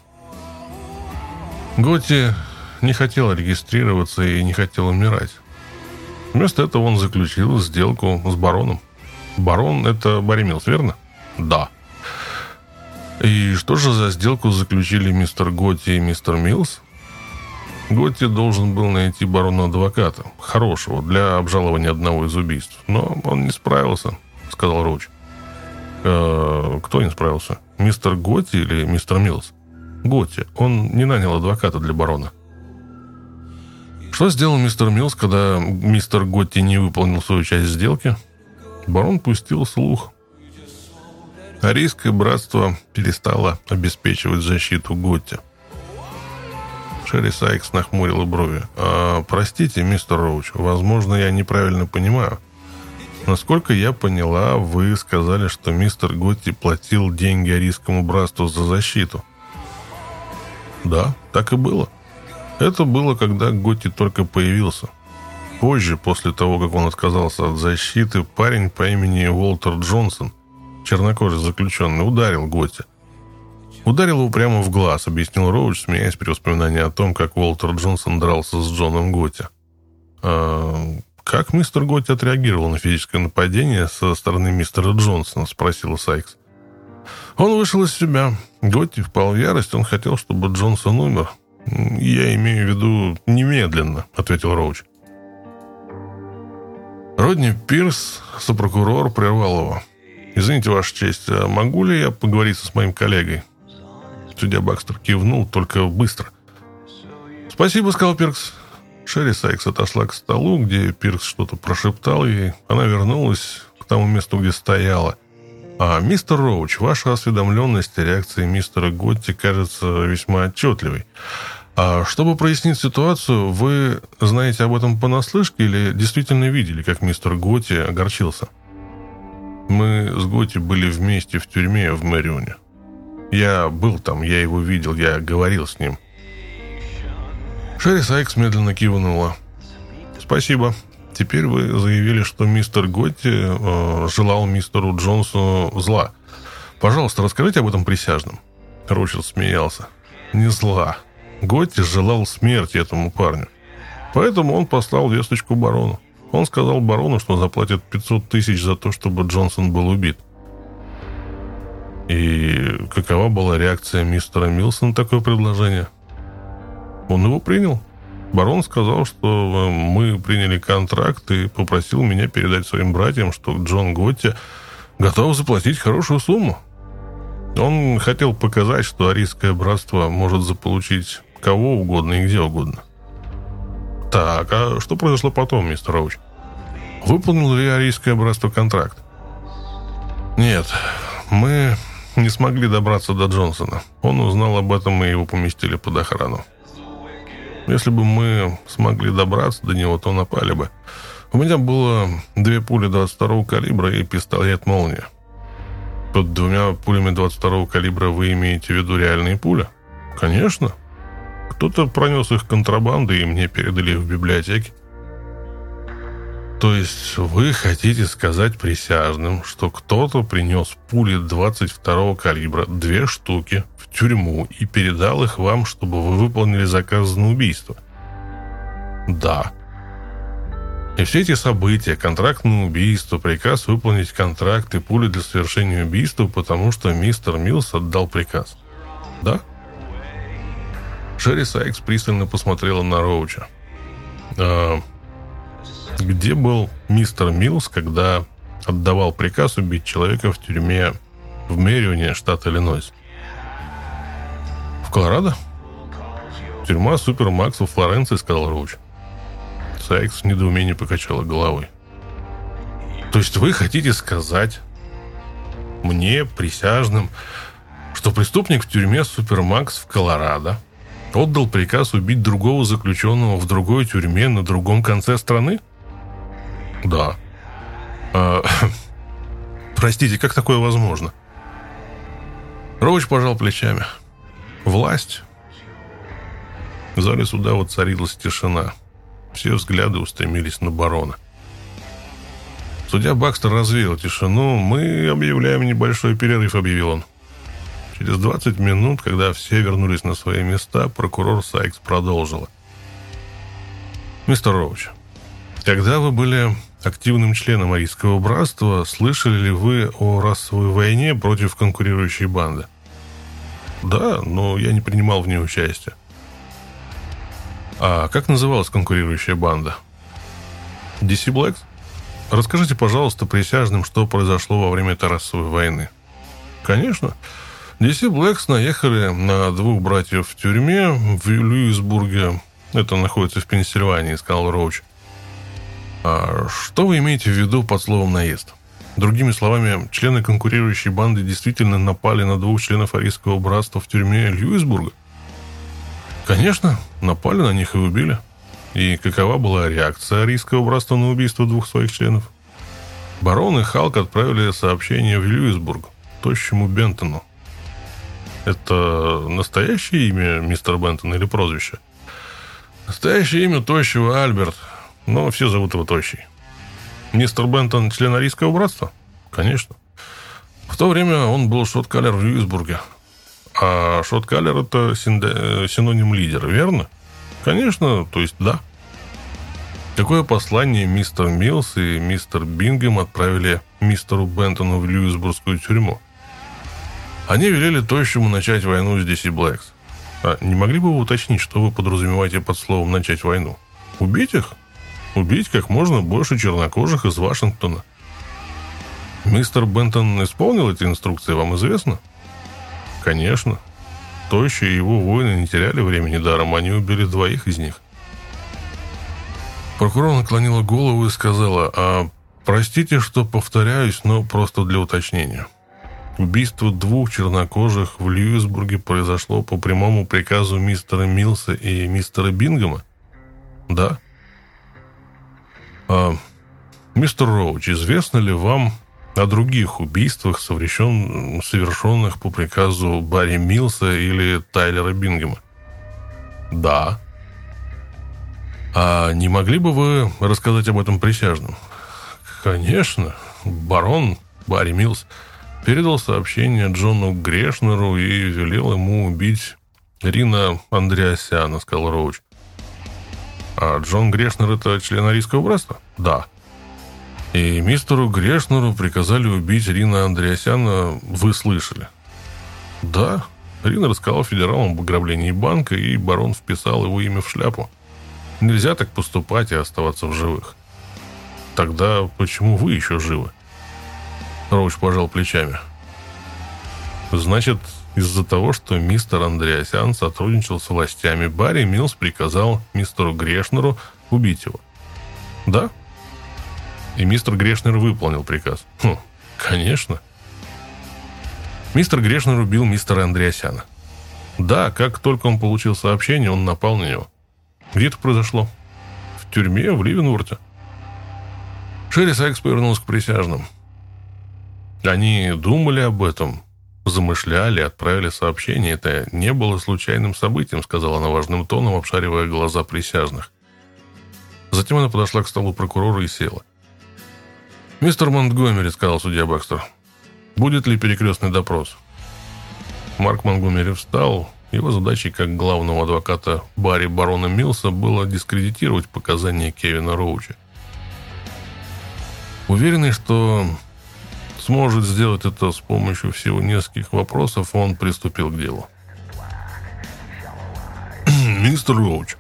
Готти не хотел регистрироваться и не хотел умирать. Вместо этого он заключил сделку с бароном. Барон — это Барри Милс, верно? Да. И что же за сделку заключили мистер Готти и мистер Милс? Готти должен был найти барону адвоката, хорошего, для обжалования одного из убийств. Но он не справился, сказал Роуч. Э, кто не справился? Мистер Готти или мистер Милс? Готти. Он не нанял адвоката для барона. Что сделал мистер Милс, когда мистер Готти не выполнил свою часть сделки? Барон пустил слух. Арийское братство перестало обеспечивать защиту Готти. Шерри Сайкс нахмурила брови. А, «Простите, мистер Роуч, возможно, я неправильно понимаю. Насколько я поняла, вы сказали, что мистер Готти платил деньги Арийскому братству за защиту». «Да, так и было. Это было, когда Готти только появился. Позже, после того, как он отказался от защиты, парень по имени Уолтер Джонсон, чернокожий заключенный, ударил Готти. Ударил его прямо в глаз», — объяснил Роуч, смеясь при воспоминании о том, как Уолтер Джонсон дрался с Джоном Готти. «А как мистер Готти отреагировал на физическое нападение со стороны мистера Джонсона?» — спросила Сайкс. «Он вышел из себя. Готти впал в ярость, он хотел, чтобы Джонсон умер. Я имею в виду немедленно», — ответил Роуч. Родни Пирс, сопрокурор, прервал его. «Извините, Ваша честь, а могу ли я поговорить с моим коллегой?» Судья Бакстер кивнул, только быстро. «Спасибо», — сказал Пиркс. Шерри Сайкс отошла к столу, где Пиркс что-то прошептал ей. Она вернулась к тому месту, где стояла. «А, мистер Роуч, ваша осведомленность о реакции мистера Готти кажется весьма отчетливой. А чтобы прояснить ситуацию, вы знаете об этом понаслышке или действительно видели, как мистер Готти огорчился?» «Мы с Готти были вместе в тюрьме в Мэрионе. Я был там, я его видел, я говорил с ним». Шерри Сайкс медленно кивнула. «Спасибо. Теперь вы заявили, что мистер Готти э, желал мистеру Джонсону зла. Пожалуйста, расскажите об этом присяжным». Роуч смеялся. «Не зла. Готти желал смерти этому парню. Поэтому он послал весточку барону. Он сказал барону, что заплатит пятьсот тысяч за то, чтобы Джонсон был убит». «И какова была реакция мистера Милса на такое предложение?» «Он его принял. Барон сказал, что мы приняли контракт и попросил меня передать своим братьям, что Джон Готти готов заплатить хорошую сумму. Он хотел показать, что Арийское братство может заполучить кого угодно и где угодно». «Так, а что произошло потом, мистер Роуч? Выполнил ли Арийское братство контракт?» «Нет, мы не смогли добраться до Джонсона. Он узнал об этом, и его поместили под охрану. Если бы мы смогли добраться до него, то напали бы. У меня было две пули двадцать второго калибра и пистолет «Молния». Под двумя пулями двадцать второго калибра вы имеете в виду реальные пули?» «Конечно. Кто-то пронес их контрабандой, и мне передали их в библиотеке». «То есть вы хотите сказать присяжным, что кто-то принес пули двадцать второго калибра, две штуки, в тюрьму и передал их вам, чтобы вы выполнили заказ на убийство?» «Да». «И все эти события, контракт на убийство, приказ выполнить контракт и пули для совершения убийства, потому что мистер Милс отдал приказ?» «Да». Шерри Сайкс пристально посмотрела на Роуча. «А где был мистер Милс, когда отдавал приказ убить человека в тюрьме в Мэрионе, штат Иллинойс?» «В Колорадо?» «Тюрьма Супермакс во Флоренции», — сказал Роуч. Сайкс в недоумении покачала головой. «То есть вы хотите сказать мне, присяжным, что преступник в тюрьме Супермакс в Колорадо отдал приказ убить другого заключенного в другой тюрьме на другом конце страны?» «Да». А, простите, как такое возможно? Роуч пожал плечами. Власть. В зале суда воцарилась тишина. Все взгляды устремились на барона. Судья Бакстер развеял тишину. «Мы объявляем небольшой перерыв», — объявил он. Через двадцать минут, когда все вернулись на свои места, прокурор Сайкс продолжила. «Мистер Роуч, когда вы были активным членом Арийского братства, слышали ли вы о расовой войне против конкурирующей банды?» «Да, но я не принимал в ней участия». «А как называлась конкурирующая банда?» «ди си Blacks? Расскажите, пожалуйста, присяжным, что произошло во время этой расовой войны». «Конечно. ди си Blacks наехали на двух братьев в тюрьме в Льюисбурге. Это находится в Пенсильвании», — сказал Роуч. «А что вы имеете в виду под словом «наезд»?» Другими словами, члены конкурирующей банды действительно напали на двух членов Арийского братства в тюрьме Льюисбурга? «Конечно, напали на них и убили». «И какова была реакция Арийского братства на убийство двух своих членов?» Барон и Халк отправили сообщение в Льюисбург, тощему Бентону. «Это настоящее имя мистер Бентон или прозвище?» «Настоящее имя тощего Альберт, но все зовут его Тощий». «Мистер Бентон член Арийского братства?» «Конечно. В то время он был шот-каллер в Льюисбурге». «А шот-каллер — это синоним лидера, верно?» «Конечно, то есть да». Какое послание мистер Милс и мистер Бингем отправили мистеру Бентону в Льюисбургскую тюрьму? Они велели Тощему начать войну с ди си Blacks. А не могли бы вы уточнить, что вы подразумеваете под словом «начать войну»? Убить их? Убить как можно больше чернокожих из Вашингтона. Мистер Бентон исполнил эти инструкции, вам известно? Конечно. Тощий и его воины не теряли времени даром, они убили двоих из них. Прокурор наклонила голову и сказала: «А простите, что повторяюсь, но просто для уточнения. Убийство двух чернокожих в Льюисбурге произошло по прямому приказу мистера Милса и мистера Бингема?» «Да». А, «Мистер Роуч, известно ли вам о других убийствах, совершен... совершенных по приказу Барри Милса или Тайлера Бингема?» «Да». «А не могли бы вы рассказать об этом присяжным?» «Конечно. Барон Барри Милс передал сообщение Джону Грешнеру и велел ему убить Рина Андреасяна», — сказал Роуч. «А Джон Грешнер — это член Арийского братства?» «Да». «И мистеру Грешнеру приказали убить Рина Андреасяна, вы слышали?» «Да». Рин рассказал федералам об ограблении банка, и барон вписал его имя в шляпу. Нельзя так поступать и оставаться в живых. «Тогда почему вы еще живы?» Роуч пожал плечами. «Значит, из-за того, что мистер Андреасян сотрудничал с властями, Барри Милс приказал мистеру Грешнеру убить его?» «Да». «И мистер Грешнер выполнил приказ?» «Хм, конечно». «Мистер Грешнер убил мистера Андреасяна?» «Да, как только он получил сообщение, он напал на него». «Где это произошло?» «В тюрьме, в Ливенворте». Шерри Сайкс повернулся к присяжным. Они думали об этом, замышляли, отправили сообщение. «Это не было случайным событием», — сказала она важным тоном, обшаривая глаза присяжных. Затем она подошла к столу прокурора и села. «Мистер Монтгомери», — сказал судья Бакстер, — «будет ли перекрестный допрос?» Марк Монтгомери встал. Его задачей как главного адвоката Барри барона Милса было дискредитировать показания Кевина Роуча. Уверенный, что сможет сделать это с помощью всего нескольких вопросов, он приступил к делу. «Мистер Роуч,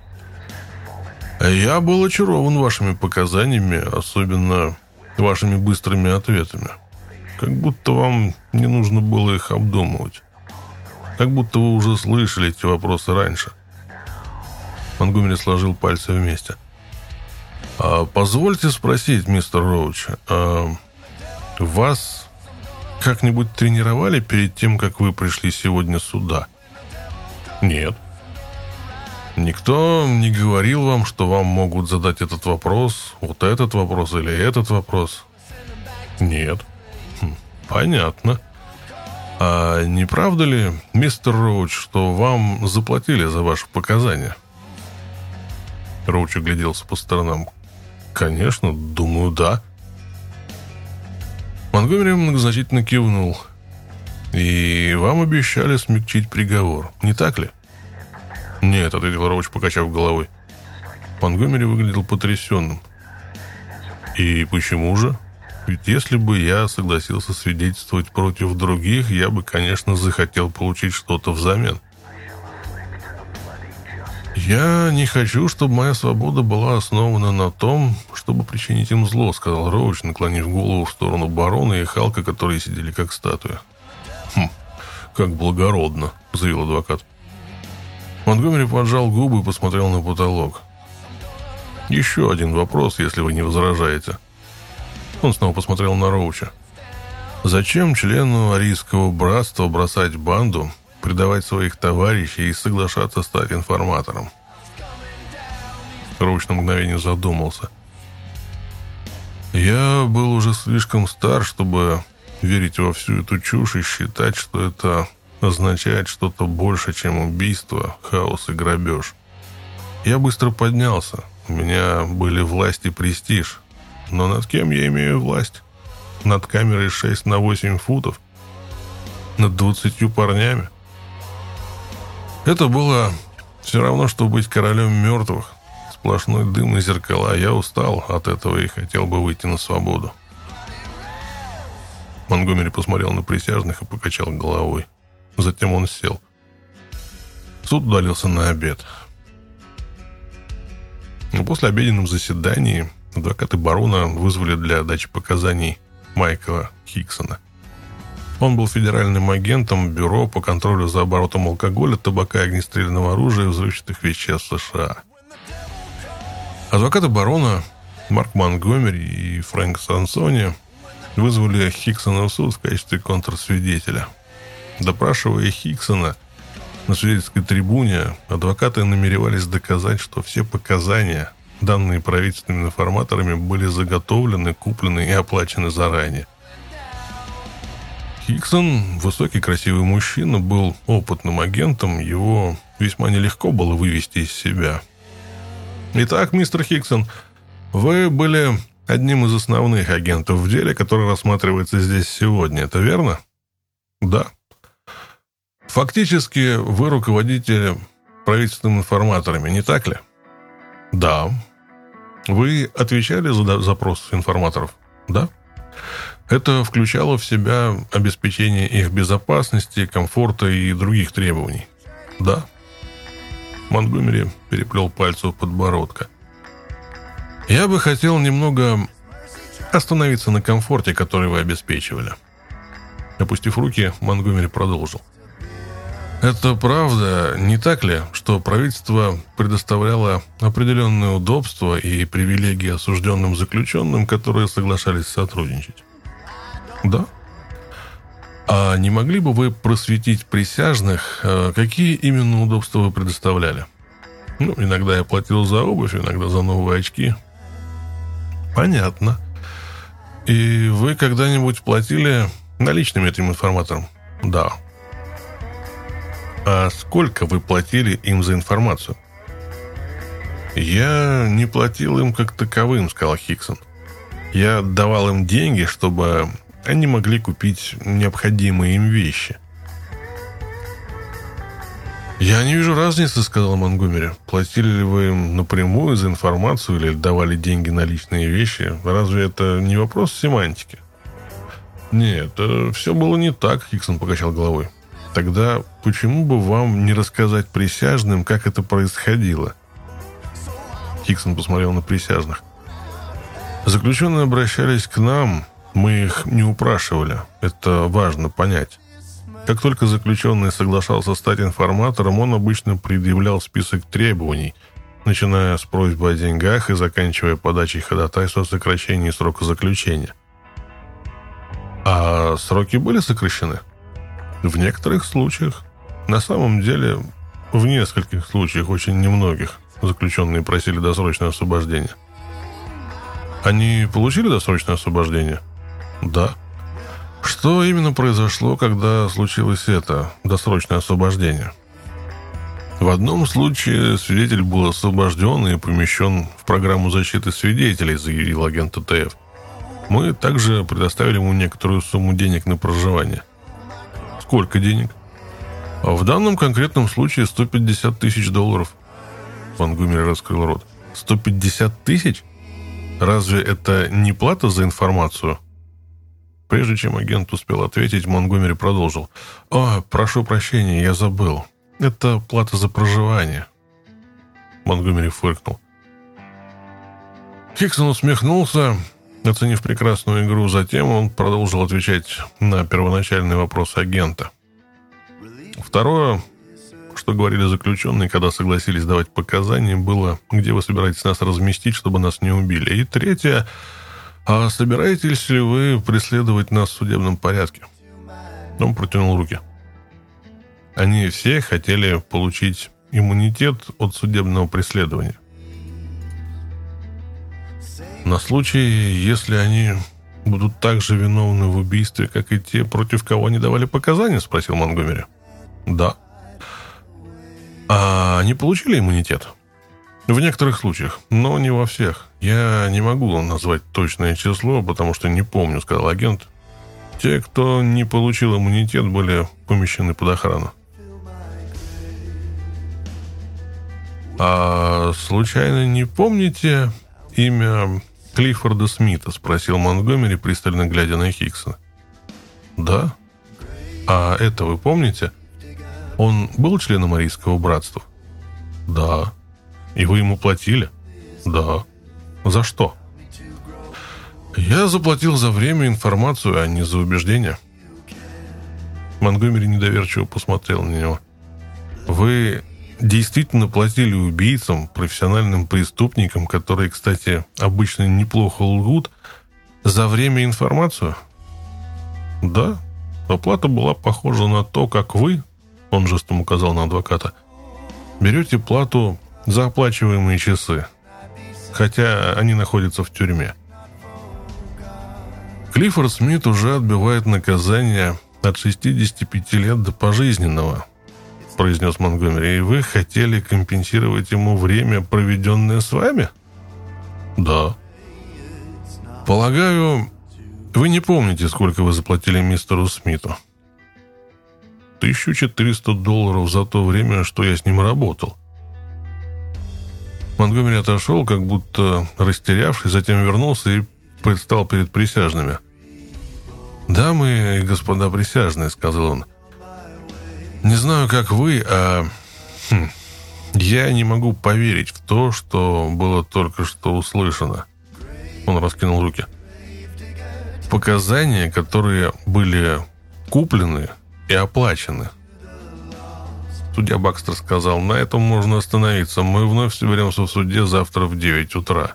я был очарован вашими показаниями, особенно вашими быстрыми ответами. Как будто вам не нужно было их обдумывать. Как будто вы уже слышали эти вопросы раньше». Монтгомери сложил пальцы вместе. А «Позвольте спросить, мистер Роуч, а вас как-нибудь тренировали перед тем, как вы пришли сегодня сюда?» «Нет». «Никто не говорил вам, что вам могут задать этот вопрос, вот этот вопрос или этот вопрос?» «Нет». Хм, «Понятно. А не правда ли, мистер Роуч, что вам заплатили за ваши показания? Роуч огляделся по сторонам. Конечно, думаю, да. Монтгомери многозначительно кивнул. И вам обещали смягчить приговор, не так ли? Нет, ответил Роуч, покачав головой. Монтгомери выглядел потрясенным. И почему же? Ведь если бы я согласился свидетельствовать против других, я бы, конечно, захотел получить что-то взамен. «Я не хочу, чтобы моя свобода была основана на том, чтобы причинить им зло», — сказал Роуч, наклонив голову в сторону барона и Халка, которые сидели как статуя. «Хм, как благородно», — заявил адвокат. Монтгомери поджал губы и посмотрел на потолок. «Еще один вопрос, если вы не возражаете». Он снова посмотрел на Роуча. «Зачем члену арийского братства бросать банду, предавать своих товарищей и соглашаться стать информатором?» Роуч на мгновение задумался. «Я был уже слишком стар, чтобы верить во всю эту чушь и считать, что это означает что-то больше, чем убийство, хаос и грабеж. Я быстро поднялся. У меня были власть и престиж. Но над кем я имею власть? Над камерой шесть на восемь футов? Над двадцатью парнями? Это было все равно, что быть королем мертвых. Сплошной дым и зеркала. Я устал от этого и хотел бы выйти на свободу». Монтгомери посмотрел на присяжных и покачал головой. Затем он сел. Суд удалился на обед. На послеобеденном заседании адвокаты барона вызвали для дачи показаний Майкла Хиксона. Он был федеральным агентом Бюро по контролю за оборотом алкоголя, табака и огнестрельного оружия и взрывчатых веществ США. Адвокаты барона Марк Монтгомери и Фрэнк Сансони вызвали Хиксона в суд в качестве контрсвидетеля. Допрашивая Хиксона на свидетельской трибуне, адвокаты намеревались доказать, что все показания, данные правительственными информаторами, были заготовлены, куплены и оплачены заранее. Хиксон, высокий красивый мужчина, был опытным агентом, его весьма нелегко было вывести из себя. «Итак, мистер Хиксон, вы были одним из основных агентов в деле, который рассматривается здесь сегодня, это верно?» «Да». «Фактически вы руководите правительственными информаторами, не так ли?» «Да». «Вы отвечали за запрос информаторов?» «Да». «Это включало в себя обеспечение их безопасности, комфорта и других требований?» «Да». Монтгомери переплел пальцы у подбородка. «Я бы хотел немного остановиться на комфорте, который вы обеспечивали». Опустив руки, Монтгомери продолжил. «Это правда, не так ли, что правительство предоставляло определенные удобства и привилегии осужденным заключенным, которые соглашались сотрудничать?» «Да». «А не могли бы вы просветить присяжных, какие именно удобства вы предоставляли?» «Ну, иногда я платил за обувь, иногда за новые очки». «Понятно. И вы когда-нибудь платили наличными этим информаторам?» «Да». «А сколько вы платили им за информацию?» «Я не платил им как таковым», — сказал Хиксон. «Я давал им деньги, чтобы они могли купить необходимые им вещи». «Я не вижу разницы», — сказал Монтгомери. «Платили ли вы им напрямую за информацию или давали деньги на личные вещи? Разве это не вопрос семантики?» «Нет, все было не так», — Хиксон покачал головой. «Тогда почему бы вам не рассказать присяжным, как это происходило?» Хиксон посмотрел на присяжных. «Заключенные обращались к нам, мы их не упрашивали. Это важно понять. Как только заключенный соглашался стать информатором, он обычно предъявлял список требований, начиная с просьбы о деньгах и заканчивая подачей ходатайства о сокращении срока заключения». «А сроки были сокращены?» «В некоторых случаях. На самом деле, в нескольких случаях, очень немногих, заключенные просили досрочное освобождение». «Они получили досрочное освобождение?» «Да». Что именно произошло, когда случилось это досрочное освобождение? В одном случае свидетель был освобожден и помещен в программу защиты свидетелей, заявил агент тэ тэ эф. Мы также предоставили ему некоторую сумму денег на проживание. Сколько денег? В данном конкретном случае сто пятьдесят тысяч долларов. Монгомери раскрыл рот. сто пятьдесят тысяч? Разве это не плата за информацию? Прежде чем агент успел ответить, Монгомери продолжил. «О, прошу прощения, я забыл. Это плата за проживание». Монгомери фыркнул. Хиксон усмехнулся, оценив прекрасную игру. Затем он продолжил отвечать на первоначальные вопросы агента. Второе, что говорили заключенные, когда согласились давать показания, было, где вы собираетесь нас разместить, чтобы нас не убили. И третье, а собираетесь ли вы преследовать нас в судебном порядке? Он протянул руки. Они все хотели получить иммунитет от судебного преследования. На случай, если они будут так же виновны в убийстве, как и те, против кого они давали показания, спросил Монгомери. Да. А они получили иммунитет? В некоторых случаях, но не во всех. Я не могу назвать точное число, потому что не помню, сказал агент. Те, кто не получил иммунитет, были помещены под охрану. А случайно не помните имя Клиффорда Смита? Спросил Монгомери, пристально глядя на Хиксона. Да. А это вы помните? Он был членом Арийского братства? Да. И вы ему платили? Да. За что? Я заплатил за время и информацию, а не за убеждения. Монгомери недоверчиво посмотрел на него. Вы действительно платили убийцам, профессиональным преступникам, которые, кстати, обычно неплохо лгут, за время и информацию? Да. Оплата была похожа на то, как вы, он жестом указал на адвоката, берете плату за оплачиваемые часы, хотя они находятся в тюрьме. Клиффорд Смит уже отбывает наказание от шестидесяти пяти лет до пожизненного, произнес Монгомери. И вы хотели компенсировать ему время, проведенное с вами? Да. Полагаю, вы не помните, сколько вы заплатили мистеру Смиту? тысяча четыреста долларов за то время, что я с ним работал. Монгомери отошел, как будто растерявшись, затем вернулся и предстал перед присяжными. «Дамы и господа присяжные», — сказал он, — «не знаю, как вы, а хм, я не могу поверить в то, что было только что услышано». Он раскинул руки. «Показания, которые были куплены и оплачены». Судья Бакстер сказал: «На этом можно остановиться. Мы вновь соберемся в суде завтра в девять утра».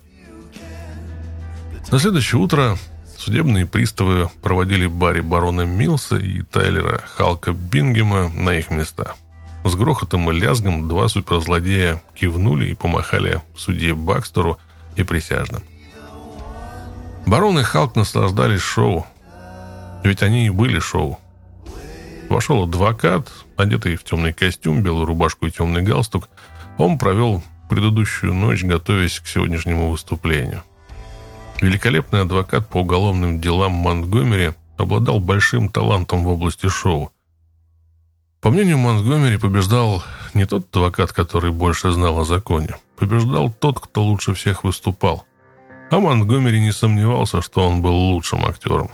На следующее утро судебные приставы проводили Барри барона Милса и Тайлера Халка Бингема на их места. С грохотом и лязгом два суперзлодея кивнули и помахали судье Бакстеру и присяжным. Барон и Халк наслаждались шоу. Ведь они и были шоу. Вошел адвокат, одетый в темный костюм, белую рубашку и темный галстук. Он провел предыдущую ночь, готовясь к сегодняшнему выступлению. Великолепный адвокат по уголовным делам Монгомери обладал большим талантом в области шоу. По мнению Монгомери, побеждал не тот адвокат, который больше знал о законе. Побеждал тот, кто лучше всех выступал. А Монгомери не сомневался, что он был лучшим актером.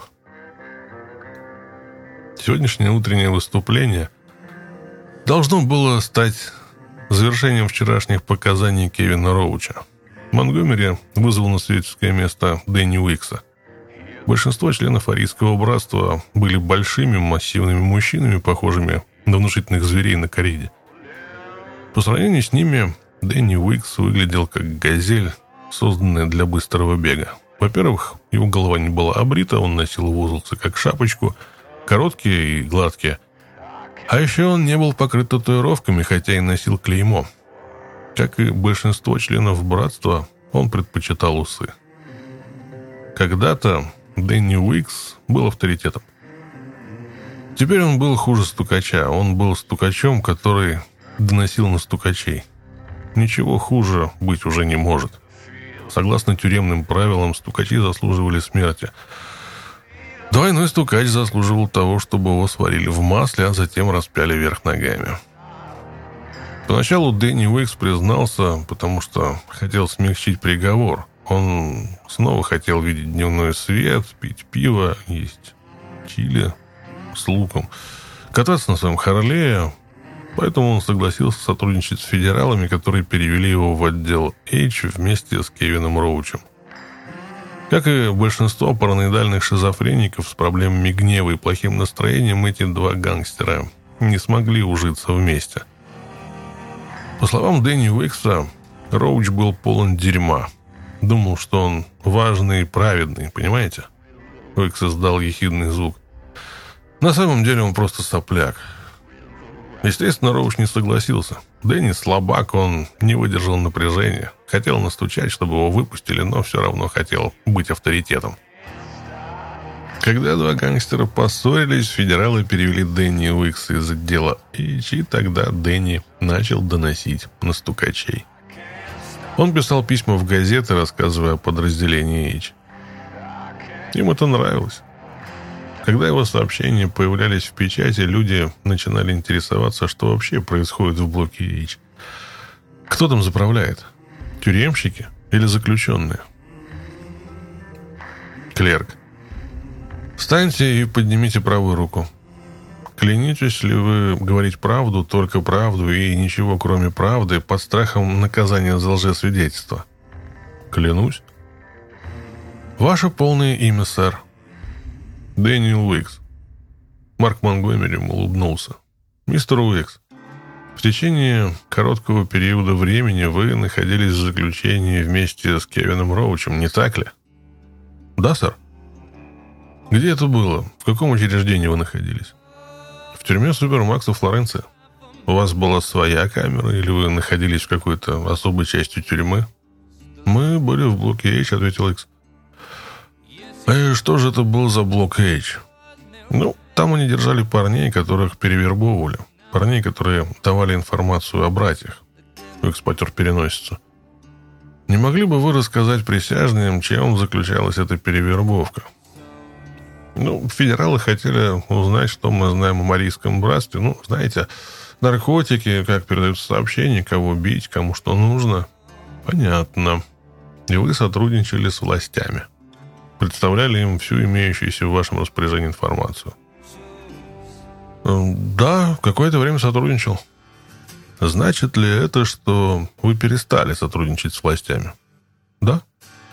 Сегодняшнее утреннее выступление должно было стать завершением вчерашних показаний Кевина Роуча. Монгомери вызвал на свидетельское место Дэнни Уикса. Большинство членов Арийского братства были большими, массивными мужчинами, похожими на внушительных зверей на кориде. По сравнению с ними, Дэнни Уикс выглядел как газель, созданная для быстрого бега. Во-первых, его голова не была обрита, он носил волосы как шапочку, короткие и гладкие. А еще он не был покрыт татуировками, хотя и носил клеймо. Как и большинство членов братства, он предпочитал усы. Когда-то Дэнни Уикс был авторитетом. Теперь он был хуже стукача. Он был стукачом, который доносил на стукачей. Ничего хуже быть уже не может. Согласно тюремным правилам, стукачи заслуживали смерти. Двойной стукач заслуживал того, чтобы его сварили в масле, а затем распяли вверх ногами. Поначалу Дэнни Уикс признался, потому что хотел смягчить приговор. Он снова хотел видеть дневной свет, пить пиво, есть чили с луком, кататься на своем Харлее. Поэтому он согласился сотрудничать с федералами, которые перевели его в отдел H вместе с Кевином Роучем. Как и большинство параноидальных шизофреников с проблемами гнева и плохим настроением, эти два гангстера не смогли ужиться вместе. По словам Дэнни Уикса, Роуч был полон дерьма. Думал, что он важный и праведный, понимаете? Уикс издал ехидный звук. На самом деле он просто сопляк. Естественно, Роуч не согласился. Дэнни слабак, он не выдержал напряжения. Хотел настучать, чтобы его выпустили, но все равно хотел быть авторитетом. Когда два гангстера поссорились, федералы перевели Дэнни Уикса из отдела H, и тогда Дэнни начал доносить на стукачей. Он писал письма в газеты, рассказывая о подразделении H. Им это нравилось. Когда его сообщения появлялись в печати, люди начинали интересоваться, что вообще происходит в блоке H. Кто там заправляет? Тюремщики или заключенные? Клерк. Встаньте и поднимите правую руку. Клянитесь ли вы говорить правду, только правду и ничего кроме правды, под страхом наказания за лжесвидетельство? Клянусь. Ваше полное имя, сэр? Дэниел Уикс. Марк Монгомери улыбнулся. Мистер Уикс, в течение короткого периода времени вы находились в заключении вместе с Кевином Роучем, не так ли? Да, сэр. Где это было? В каком учреждении вы находились? В тюрьме Супермакса в Флоренции. У вас была своя камера, или вы находились в какой-то особой части тюрьмы? Мы были в блоке H, ответил Икс. И что же это был за блок H? Ну, там они держали парней, которых перевербовывали. Парней, которые давали информацию о братьях. Икс потер переносицу. Не могли бы вы рассказать присяжным, чем заключалась эта перевербовка? Ну, федералы хотели узнать, что мы знаем о Марийском братстве. Ну, знаете, наркотики, как передаются сообщения, кого бить, кому что нужно. Понятно. И вы сотрудничали с властями. Представляли им всю имеющуюся в вашем распоряжении информацию. Да, какое-то время сотрудничал. Значит ли это, что вы перестали сотрудничать с властями? Да.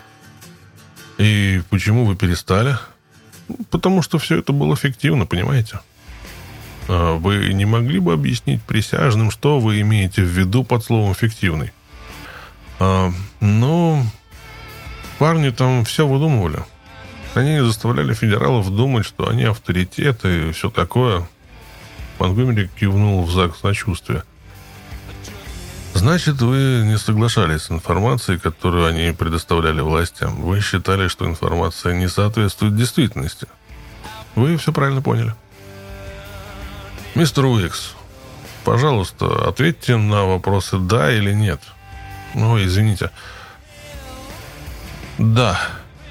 И почему вы перестали? Потому что все это было фиктивно, понимаете? Вы не могли бы объяснить присяжным, что вы имеете в виду под словом «фиктивный»? А, ну, парни там все выдумывали. Они заставляли федералов думать, что они авторитеты и все такое. Монгомери кивнул в знак сочувствия. Значит, вы не соглашались с информацией, которую они предоставляли властям. Вы считали, что информация не соответствует действительности. Вы все правильно поняли. Мистер Уикс, пожалуйста, ответьте на вопросы «да» или «нет». Ой, извините. Да.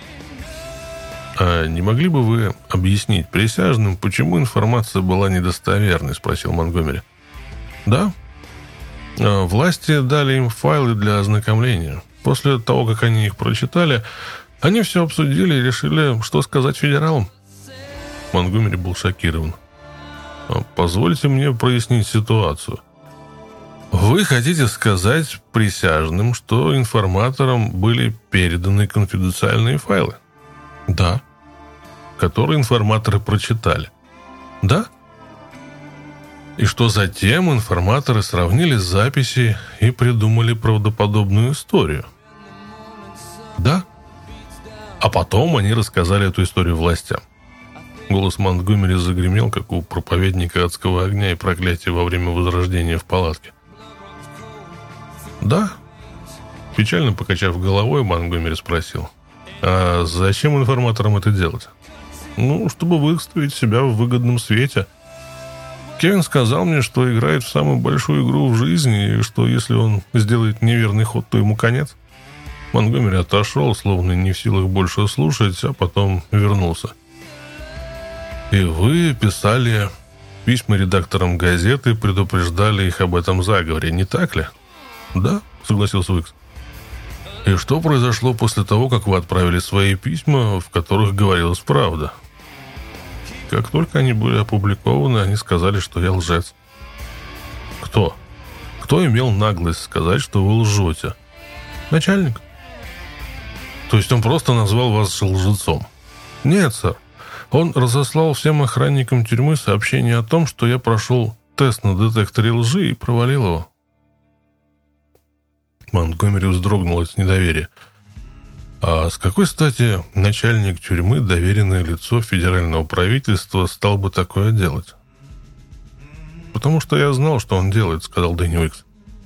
А не могли бы вы объяснить присяжным, почему информация была недостоверной, спросил Монгомери. Да. Власти дали им файлы для ознакомления. После того, как они их прочитали, они все обсудили и решили, что сказать федералам. Монгомери был шокирован. Позвольте мне прояснить ситуацию. Вы хотите сказать присяжным, что информаторам были переданы конфиденциальные файлы? Да. Которые информаторы прочитали? Да. И что затем информаторы сравнили записи и придумали правдоподобную историю? Да. А потом они рассказали эту историю властям. Голос Монгомери загремел, как у проповедника адского огня и проклятия во время возрождения в палатке. Да. Печально покачав головой, Монгомери спросил. А зачем информаторам это делать? Ну, чтобы выставить себя в выгодном свете. Кевин сказал мне, что играет в самую большую игру в жизни, и что если он сделает неверный ход, то ему конец. Монтгомери отошел, словно не в силах больше слушать, а потом вернулся. И вы писали письма редакторам газеты, предупреждали их об этом заговоре, не так ли? Да, согласился Уикс. И что произошло после того, как вы отправили свои письма, в которых говорилась правда? Как только они были опубликованы, они сказали, что я лжец. Кто? Кто имел наглость сказать, что вы лжете? Начальник. То есть он просто назвал вас лжецом? Нет, сэр. Он разослал всем охранникам тюрьмы сообщение о том, что я прошел тест на детекторе лжи и провалил его. Монтгомери вздрогнул от недоверия. А с какой стати начальник тюрьмы, доверенное лицо федерального правительства, стал бы такое делать? Потому что я знал, что он делает, сказал Дэнни Уикс.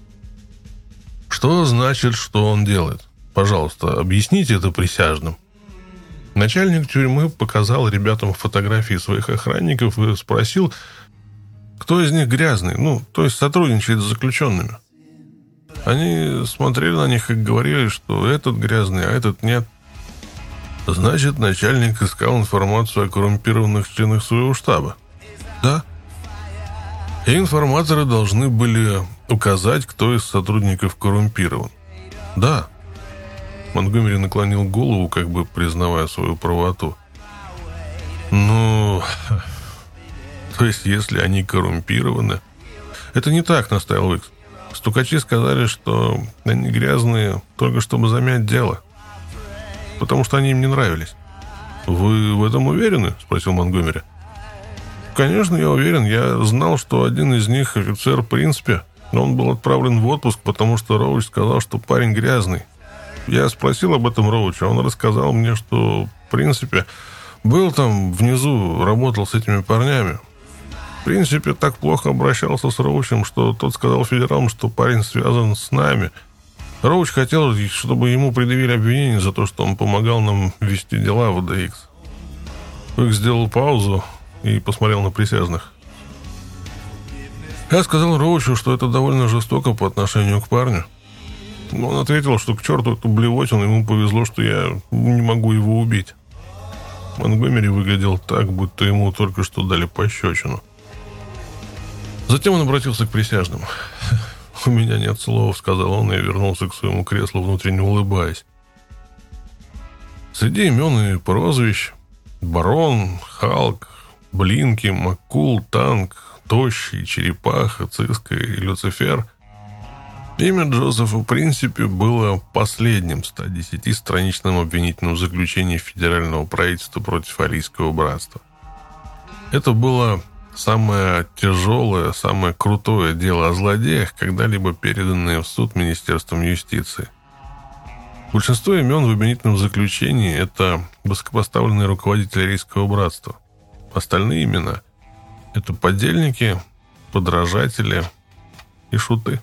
Что значит, что он делает? Пожалуйста, объясните это присяжным. Начальник тюрьмы показал ребятам фотографии своих охранников и спросил, кто из них грязный, ну, то есть сотрудничает с заключенными. Они смотрели на них и говорили, что этот грязный, а этот нет. Значит, начальник искал информацию о коррумпированных членах своего штаба. Да. И информаторы должны были указать, кто из сотрудников коррумпирован. Да. Монтгомери наклонил голову, как бы признавая свою правоту. Ну, то есть, если они коррумпированы... Это не так, настаивал Уикс. Стукачи сказали, что они грязные только чтобы замять дело. Потому что они им не нравились. Вы в этом уверены? Спросил Монтгомери. Конечно, я уверен. Я знал, что один из них офицер в принципе. Он был отправлен в отпуск, потому что Роуч сказал, что парень грязный. Я спросил об этом Роуча. Он рассказал мне, что в принципе был там внизу, работал с этими парнями. В принципе, так плохо обращался с Роучем, что тот сказал федералам, что парень связан с нами. Роуч хотел, чтобы ему предъявили обвинение за то, что он помогал нам вести дела в ди икс. Уикс сделал паузу и посмотрел на присяжных. Я сказал Роучу, что это довольно жестоко по отношению к парню. Он ответил, что к черту эту блевотину, ему повезло, что я не могу его убить. Монтгомери выглядел так, будто ему только что дали пощечину. Затем он обратился к присяжным. «У меня нет слов», — сказал он и вернулся к своему креслу, внутренне улыбаясь. Среди имен и прозвищ Барон, Халк, Блинки, Маккул, Танк, Тощий, Черепаха, Циска и Люцифер имя Джозефа в принципе было последним в ста десятистраничном обвинительном заключении федерального правительства против Арийского братства. Это было самое тяжелое, самое крутое дело о злодеях, когда-либо переданное в суд Министерством юстиции. Большинство имен в обвинительном заключении – это высокопоставленные руководители Арийского братства. Остальные имена – это подельники, подражатели и шуты.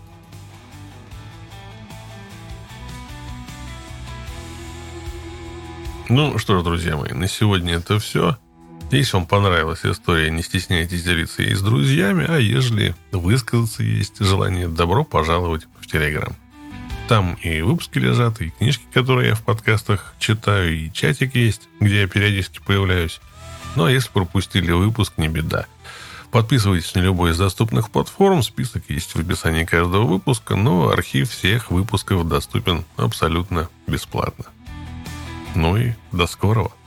Ну что ж, друзья мои, на сегодня это все. Если вам понравилась история, не стесняйтесь делиться ей с друзьями, а ежели высказаться есть желание, добро пожаловать в Телеграм. Там и выпуски лежат, и книжки, которые я в подкастах читаю, и чатик есть, где я периодически появляюсь. Ну а если пропустили выпуск, не беда. Подписывайтесь на любой из доступных платформ, список есть в описании каждого выпуска, но архив всех выпусков доступен абсолютно бесплатно. Ну и до скорого.